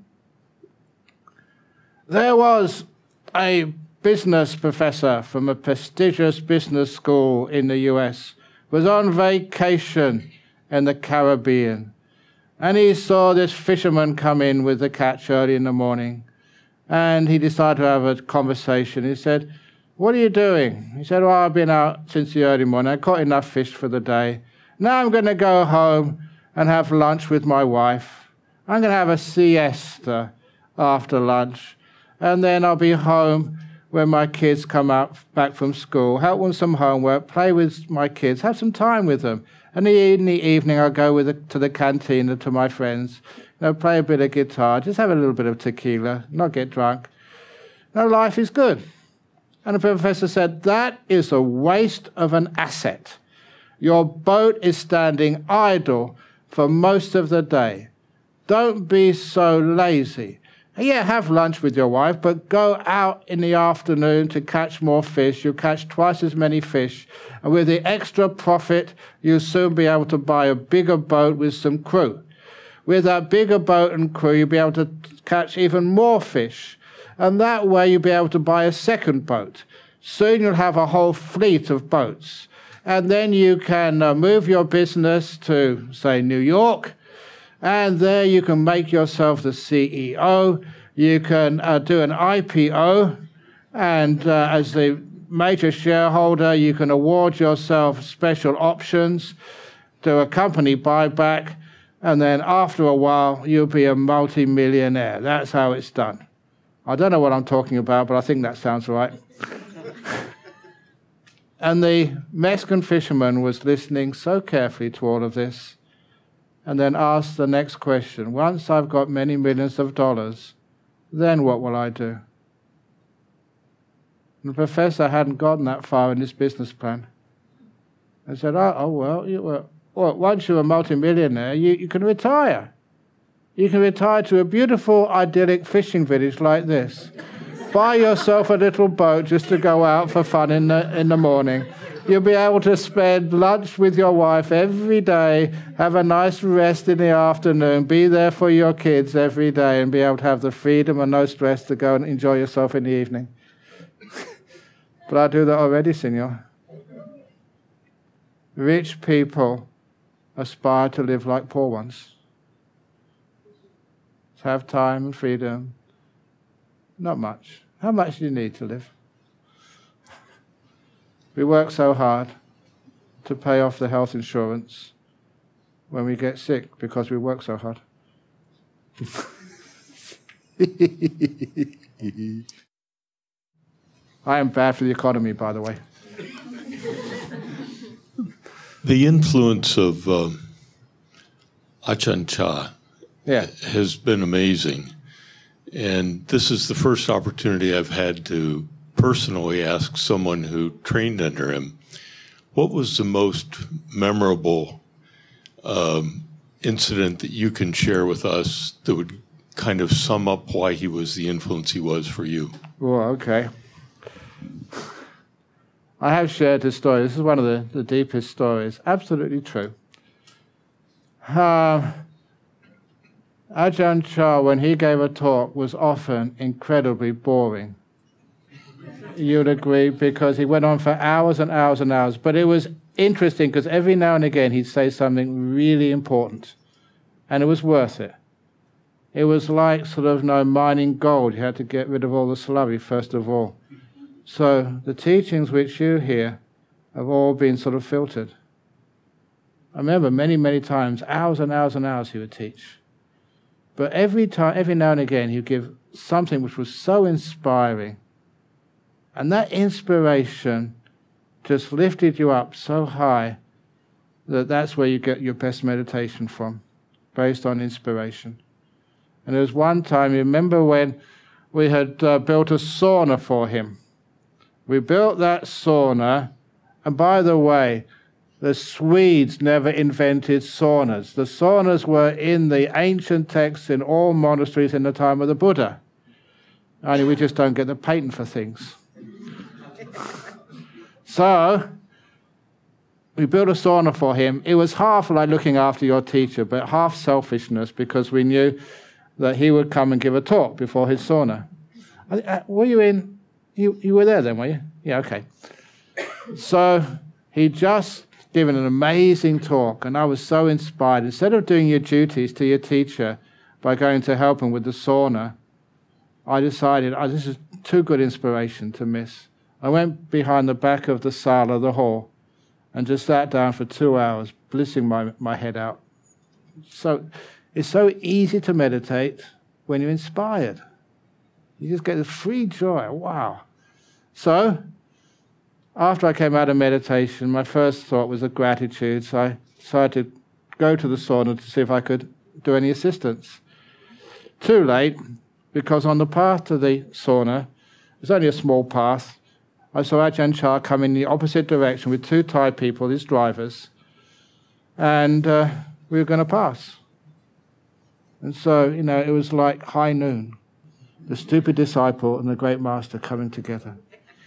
There was a business professor from a prestigious business school in the U S, was on vacation in the Caribbean, and he saw this fisherman come in with the catch early in the morning, and he decided to have a conversation. He said, "What are you doing?" He said, "Well, I've been out since the early morning. I caught enough fish for the day. Now I'm going to go home and have lunch with my wife. I'm going to have a siesta after lunch, and then I'll be home when my kids come out back from school, help with some homework, play with my kids, have some time with them. And in the evening, I'll go with the, to the canteen to my friends, you know, play a bit of guitar, just have a little bit of tequila, not get drunk. Now, life is good." And the professor said, "That is a waste of an asset. Your boat is standing idle for most of the day. Don't be so lazy. Yeah, have lunch with your wife, but go out in the afternoon to catch more fish. You'll catch twice as many fish. And with the extra profit, you'll soon be able to buy a bigger boat with some crew. With that bigger boat and crew, you'll be able to catch even more fish. And that way, you'll be able to buy a second boat. Soon you'll have a whole fleet of boats. And then you can uh, move your business to, say, New York. And there you can make yourself the C E O. You can uh, do an I P O. And uh, as the major shareholder, you can award yourself special options, do a company buyback, and then after a while, you'll be a multi-millionaire. That's how it's done. I don't know what I'm talking about, but I think that sounds right. And the Mexican fisherman was listening so carefully to all of this, and then asked the next question. Once I've got many millions of dollars, then what will I do? And the professor hadn't gotten that far in his business plan. I said, oh, oh well, you, well, well, once you're a multimillionaire, you, you can retire. You can retire to a beautiful, idyllic fishing village like this. Buy yourself a little boat just to go out for fun in the, in the morning. You'll be able to spend lunch with your wife every day, have a nice rest in the afternoon, be there for your kids every day, and be able to have the freedom and no stress to go and enjoy yourself in the evening. But I do that already, senor. Rich people aspire to live like poor ones. To have time and freedom. Not much. How much do you need to live? We work so hard to pay off the health insurance when we get sick because we work so hard. I am bad for the economy, by the way. The influence of um, Ajahn Chah yeah. has been amazing. And this is the first opportunity I've had to personally ask someone who trained under him, what was the most memorable um, incident that you can share with us that would kind of sum up why he was the influence he was for you? Well, okay. I have shared this story. This is one of the, the deepest stories. Absolutely true. Um, Ajahn Chah, when he gave a talk, was often incredibly boring. You'd agree, because he went on for hours and hours and hours. But it was interesting, because every now and again he'd say something really important, and it was worth it. It was like sort of no mining gold. You had to get rid of all the slurry first of all. So the teachings which you hear have all been sort of filtered. I remember many, many times, hours and hours and hours he would teach. But every time, every now and again, he'd give something which was so inspiring. And that inspiration just lifted you up so high that that's where you get your best meditation from, based on inspiration. And there was one time, you remember when we had uh, built a sauna for him. We built that sauna, and by the way, the Swedes never invented saunas. The saunas were in the ancient texts in all monasteries in the time of the Buddha. Only we just don't get the patent for things. So, we built a sauna for him. It was half like looking after your teacher, but half selfishness, because we knew that he would come and give a talk before his sauna. Uh, were you in? You, you were there then, were you? Yeah, okay. So, he just given an amazing talk, and I was so inspired. Instead of doing your duties to your teacher by going to help him with the sauna, I decided, oh, this is too good inspiration to miss. I went behind the back of the sala, the hall, and just sat down for two hours, blissing my, my head out. So it's so easy to meditate when you're inspired. You just get this free joy. Wow. So after I came out of meditation, my first thought was of gratitude, so I decided to go to the sauna to see if I could do any assistance. Too late, because on the path to the sauna, it was only a small path, I saw Ajahn Chah come in the opposite direction with two Thai people, his drivers, and uh, we were going to pass. And so, you know, it was like high noon, the stupid disciple and the great master coming together.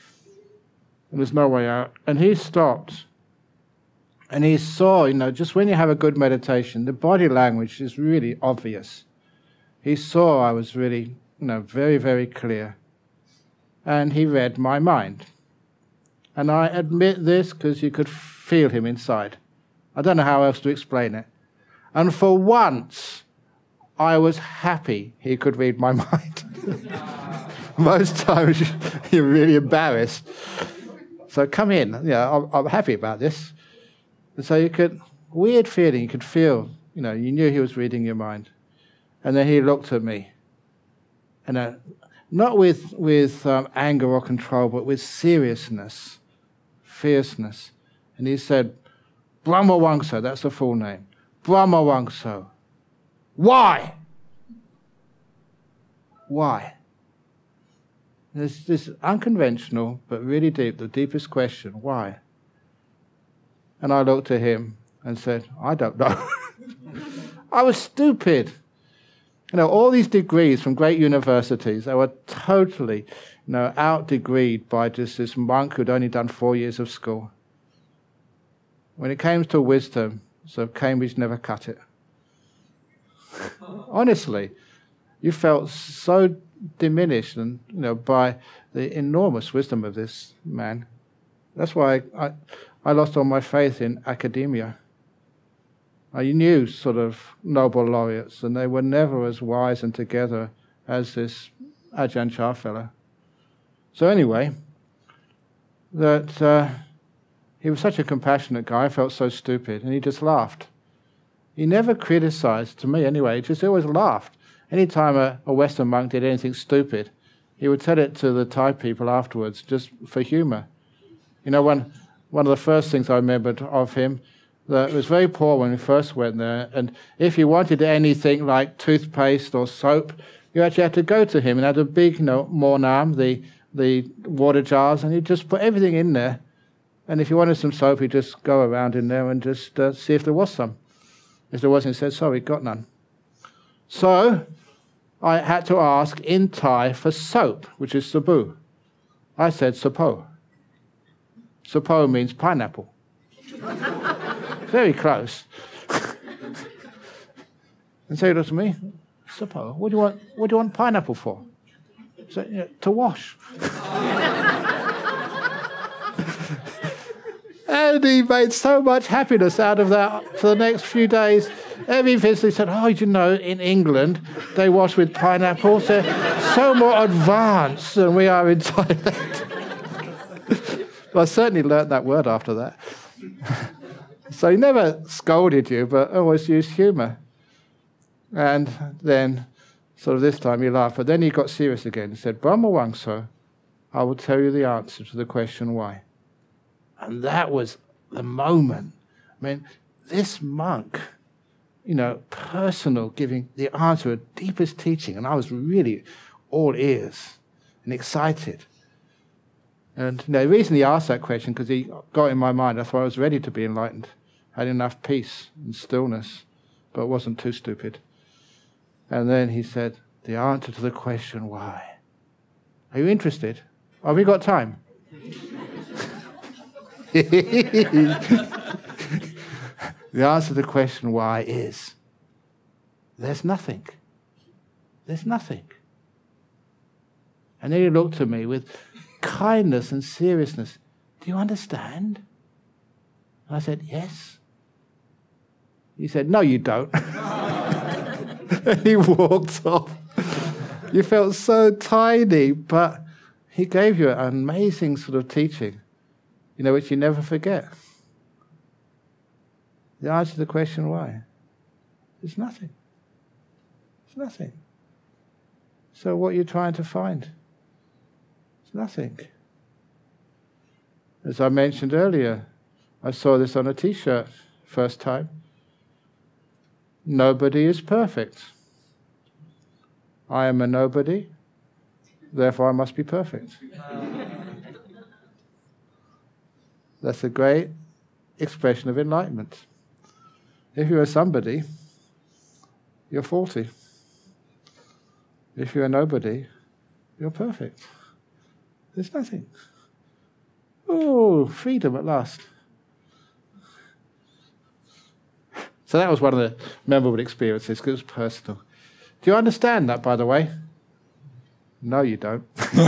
And there's no way out. And he stopped. And he saw, you know, just when you have a good meditation, the body language is really obvious. He saw I was really, you know, very, very clear. And he read my mind. And I admit this because you could feel him inside. I don't know how else to explain it. And for once, I was happy he could read my mind. Most times you're really embarrassed. So come in, yeah, I'm, I'm happy about this. And so you could, weird feeling, you could feel, you know, you knew he was reading your mind. And then he looked at me. And uh, not with, with um, anger or control, but with seriousness, fierceness. And he said, Brahma Wangso, that's the full name. Brahma Wangso. Why? Why? There's this unconventional, but really deep, the deepest question, why? And I looked at him and said, I don't know. I was stupid. You know, all these degrees from great universities, they were totally, you know, out-degreed by just this monk who'd only done four years of school. When it came to wisdom, so Cambridge never cut it. Honestly, you felt so diminished, and you know, by the enormous wisdom of this man. That's why I, I, I lost all my faith in academia. I knew sort of Nobel laureates, and they were never as wise and together as this Ajahn Chah fellow. So anyway, that uh, he was such a compassionate guy. I felt so stupid, and he just laughed. He never criticized, to me anyway, he just always laughed. Anytime a, a Western monk did anything stupid, he would tell it to the Thai people afterwards, just for humor. You know, one, one of the first things I remembered of him, that was very poor when we first went there, and if you wanted anything like toothpaste or soap, you actually had to go to him and had a big, you know, mornam, the, the water jars, and he'd just put everything in there. And if you wanted some soap, he'd just go around in there and just uh, see if there was some. If there wasn't, he said, sorry, got none. So I had to ask in Thai for soap, which is sabu. I said sapo. Sapo means pineapple. Very close. And so he looked at me, Sapo, what do you want, what do you want pineapple for? So, you know, to wash. And he made so much happiness out of that for the next few days. Every visitor said, oh, you know, in England, they wash with pineapples. They're so more advanced than we are in Thailand. Well, I certainly learnt that word after that. So he never scolded you, but always used humour. And then, sort of this time, he laughed. But then he got serious again and said, Brahma Wangso, I will tell you the answer to the question why. And that was the moment. I mean, this monk, you know, personal, giving the answer of deepest teaching. And I was really all ears and excited. And you know, the reason he asked that question, because he got in my mind, I thought I was ready to be enlightened. I had enough peace and stillness, but wasn't too stupid. And then he said, the answer to the question why. Are you interested? Have we got time? The answer to the question why is, there's nothing. There's nothing. And then he looked at me with kindness and seriousness. Do you understand? And I said, yes. He said, no, you don't. And he walked off. You felt so tiny, but he gave you an amazing sort of teaching, you know, which you never forget. The answer to the question why is nothing. It's nothing. So what are you trying to find? It's nothing. As I mentioned earlier, I saw this on a T-shirt first time. Nobody is perfect. I am a nobody, therefore I must be perfect. That's a great expression of enlightenment. If you're a somebody, you're faulty. If you're a nobody, you're perfect. There's nothing. Oh, freedom at last. So that was one of the memorable experiences, because it was personal. Do you understand that, by the way? No, you don't.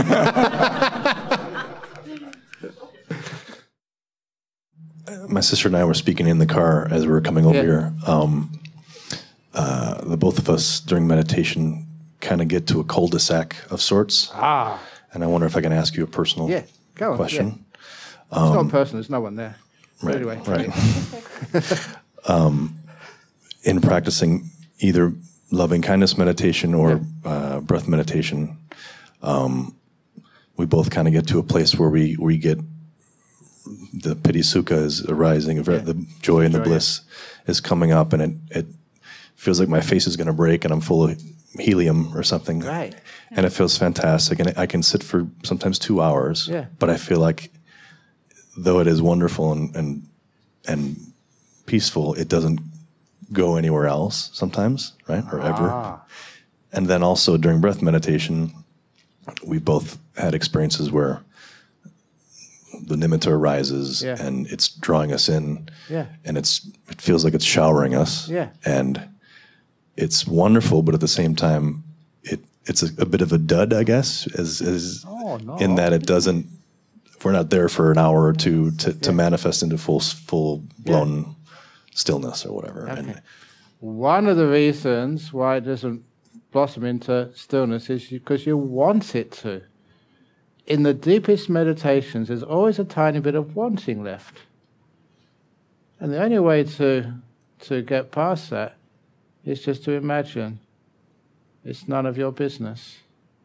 My sister and I were speaking in the car as we were coming over Yeah. here. Um, uh, the both of us, during meditation, kind of get to a cul-de-sac of sorts. Ah. And I wonder if I can ask you a personal Yeah, go on, question. Yeah. It's not personal, there's no one there. Right, Anyway. right. um, in practicing either loving kindness meditation or Yeah. uh, breath meditation, um, we both kind of get to a place where we we get the piti sukha is arising, Yeah. the joy and the Joy, bliss is coming up, and it it feels like my face is going to break, and I'm full of helium or something. Right. And it feels fantastic, and I can sit for sometimes two hours. Yeah. But I feel like, though it is wonderful and and and peaceful, it doesn't go anywhere else sometimes, right? Or ever. Ah. And then also during breath meditation, we both had experiences where the nimitta arises, Yeah. and it's drawing us in, Yeah. and it's it feels like it's showering us, Yeah. and it's wonderful, but at the same time, it it's a, a bit of a dud, I guess, as, as Oh, no. in that it doesn't. We're not there for an hour or two to, to manifest into full full blown stillness or whatever. Okay. And One of the reasons why it doesn't blossom into stillness is because you want it to. In the deepest meditations, there's always a tiny bit of wanting left. And the only way to to get past that is just to imagine it's none of your business.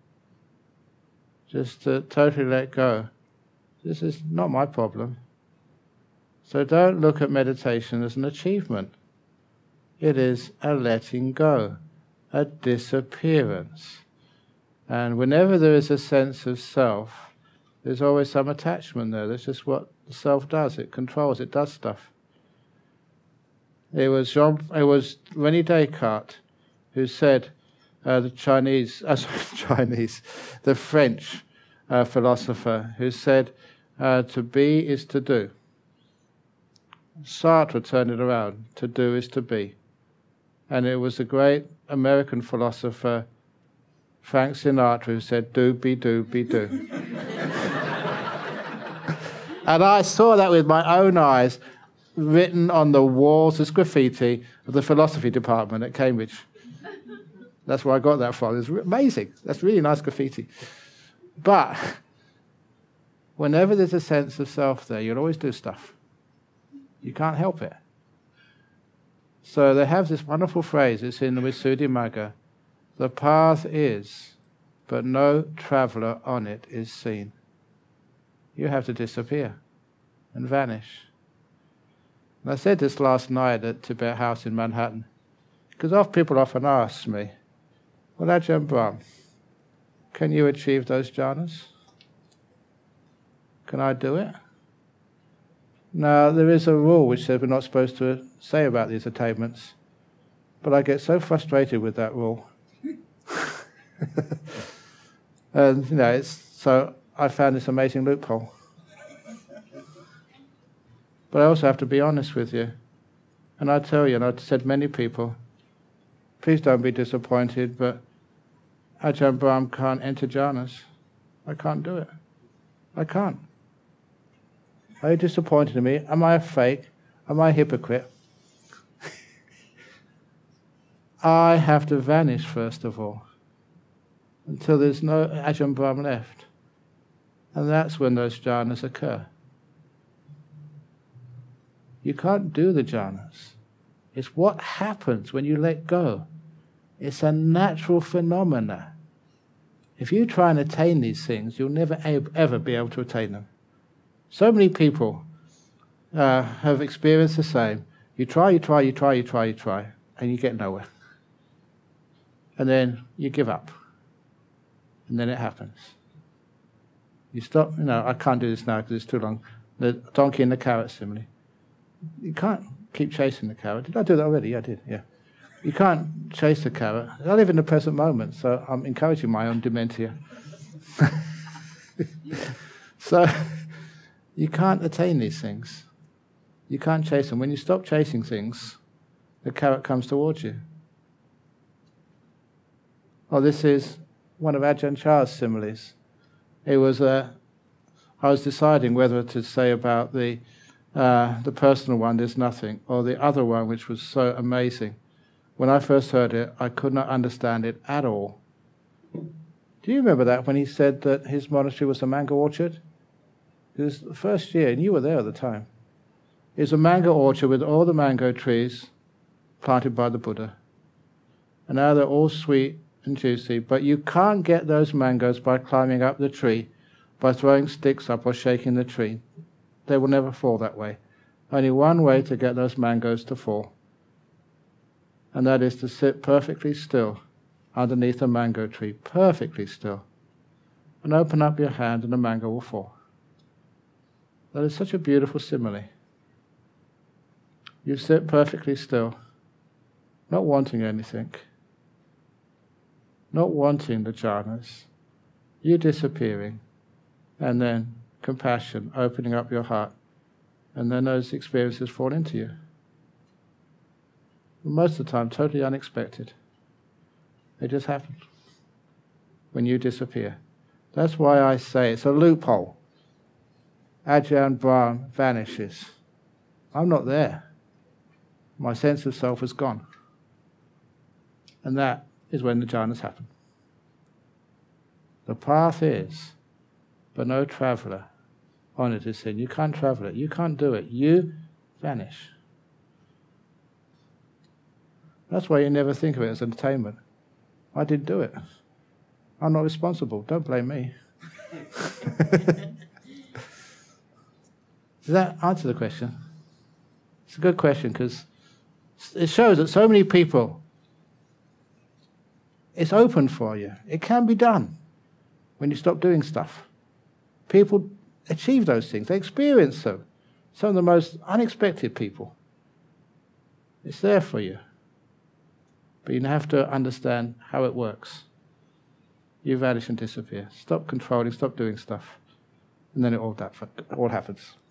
Just to totally let go. This is not my problem. So don't look at meditation as an achievement. It is a letting go, a disappearance. And whenever there is a sense of self, there's always some attachment there. That's just what the self does. It controls, it does stuff. It was Jean, it was René Descartes who said, uh, the Chinese, uh, sorry, Chinese, the French uh, philosopher who said, Uh, to be is to do. Sartre turned it around. To do is to be. And it was a great American philosopher, Frank Sinatra, who said, do, be, do, be, do. And I saw that with my own eyes, written on the walls as graffiti of the philosophy department at Cambridge. That's where I got that from. It's amazing. That's really nice graffiti. But whenever there's a sense of self there, you'll always do stuff. You can't help it. So they have this wonderful phrase, it's in the Visuddhimagga, the path is, but no traveller on it is seen. You have to disappear and vanish. And I said this last night at Tibet House in Manhattan, because people often ask me, well, Ajahn Brahm, can you achieve those jhanas? Can I do it? Now, there is a rule which says we're not supposed to say about these attainments, but I get so frustrated with that rule. And, you know, it's, so I found this amazing loophole. But I also have to be honest with you. And I tell you, and I've said many people, please don't be disappointed, but Ajahn Brahm can't enter jhanas. I can't do it. I can't. Are you disappointed in me? Am I a fake? Am I a hypocrite? I have to vanish, first of all, until there's no Ajahn Brahm left. And that's when those jhanas occur. You can't do the jhanas. It's what happens when you let go. It's a natural phenomena. If you try and attain these things, you'll never ever be able to attain them. So many people uh, have experienced the same. You try, you try, you try, you try, you try, and you get nowhere. And then you give up. And then it happens. You stop, you know, I can't do this now because it's too long. The donkey and the carrot simile. You can't keep chasing the carrot. Did I do that already? Yeah, I did, yeah. You can't chase the carrot. I live in the present moment, so I'm encouraging my own dementia. So, you can't attain these things. You can't chase them. When you stop chasing things, the carrot comes towards you. Oh, this is one of Ajahn Chah's similes. It was, uh, I was deciding whether to say about the uh, the personal one, there's nothing, or the other one, which was so amazing. When I first heard it, I could not understand it at all. Do you remember that when he said that his monastery was a mango orchard? It was the first year, and you were there at the time. It was a mango orchard with all the mango trees planted by the Buddha. And now they're all sweet and juicy, but you can't get those mangoes by climbing up the tree, by throwing sticks up or shaking the tree. They will never fall that way. Only one way to get those mangoes to fall, and that is to sit perfectly still underneath a mango tree, perfectly still, and open up your hand and the mango will fall. That is such a beautiful simile. You sit perfectly still, not wanting anything, not wanting the jhanas, you disappearing, and then compassion, opening up your heart, and then those experiences fall into you. Most of the time, totally unexpected. They just happen when you disappear. That's why I say it's a loophole. Ajahn Brahm vanishes. I'm not there. My sense of self is gone. And that is when the jhanas happen. The path is, but no traveller on it is seen. You can't travel it. You can't do it. You vanish. That's why you never think of it as entertainment. I didn't do it. I'm not responsible. Don't blame me. Does that answer the question? It's a good question because it shows that so many people, it's open for you. It can be done when you stop doing stuff. People achieve those things. They experience them. Some of the most unexpected people. It's there for you. But you have to understand how it works. You vanish and disappear. Stop controlling, stop doing stuff. and then it all, that, all happens.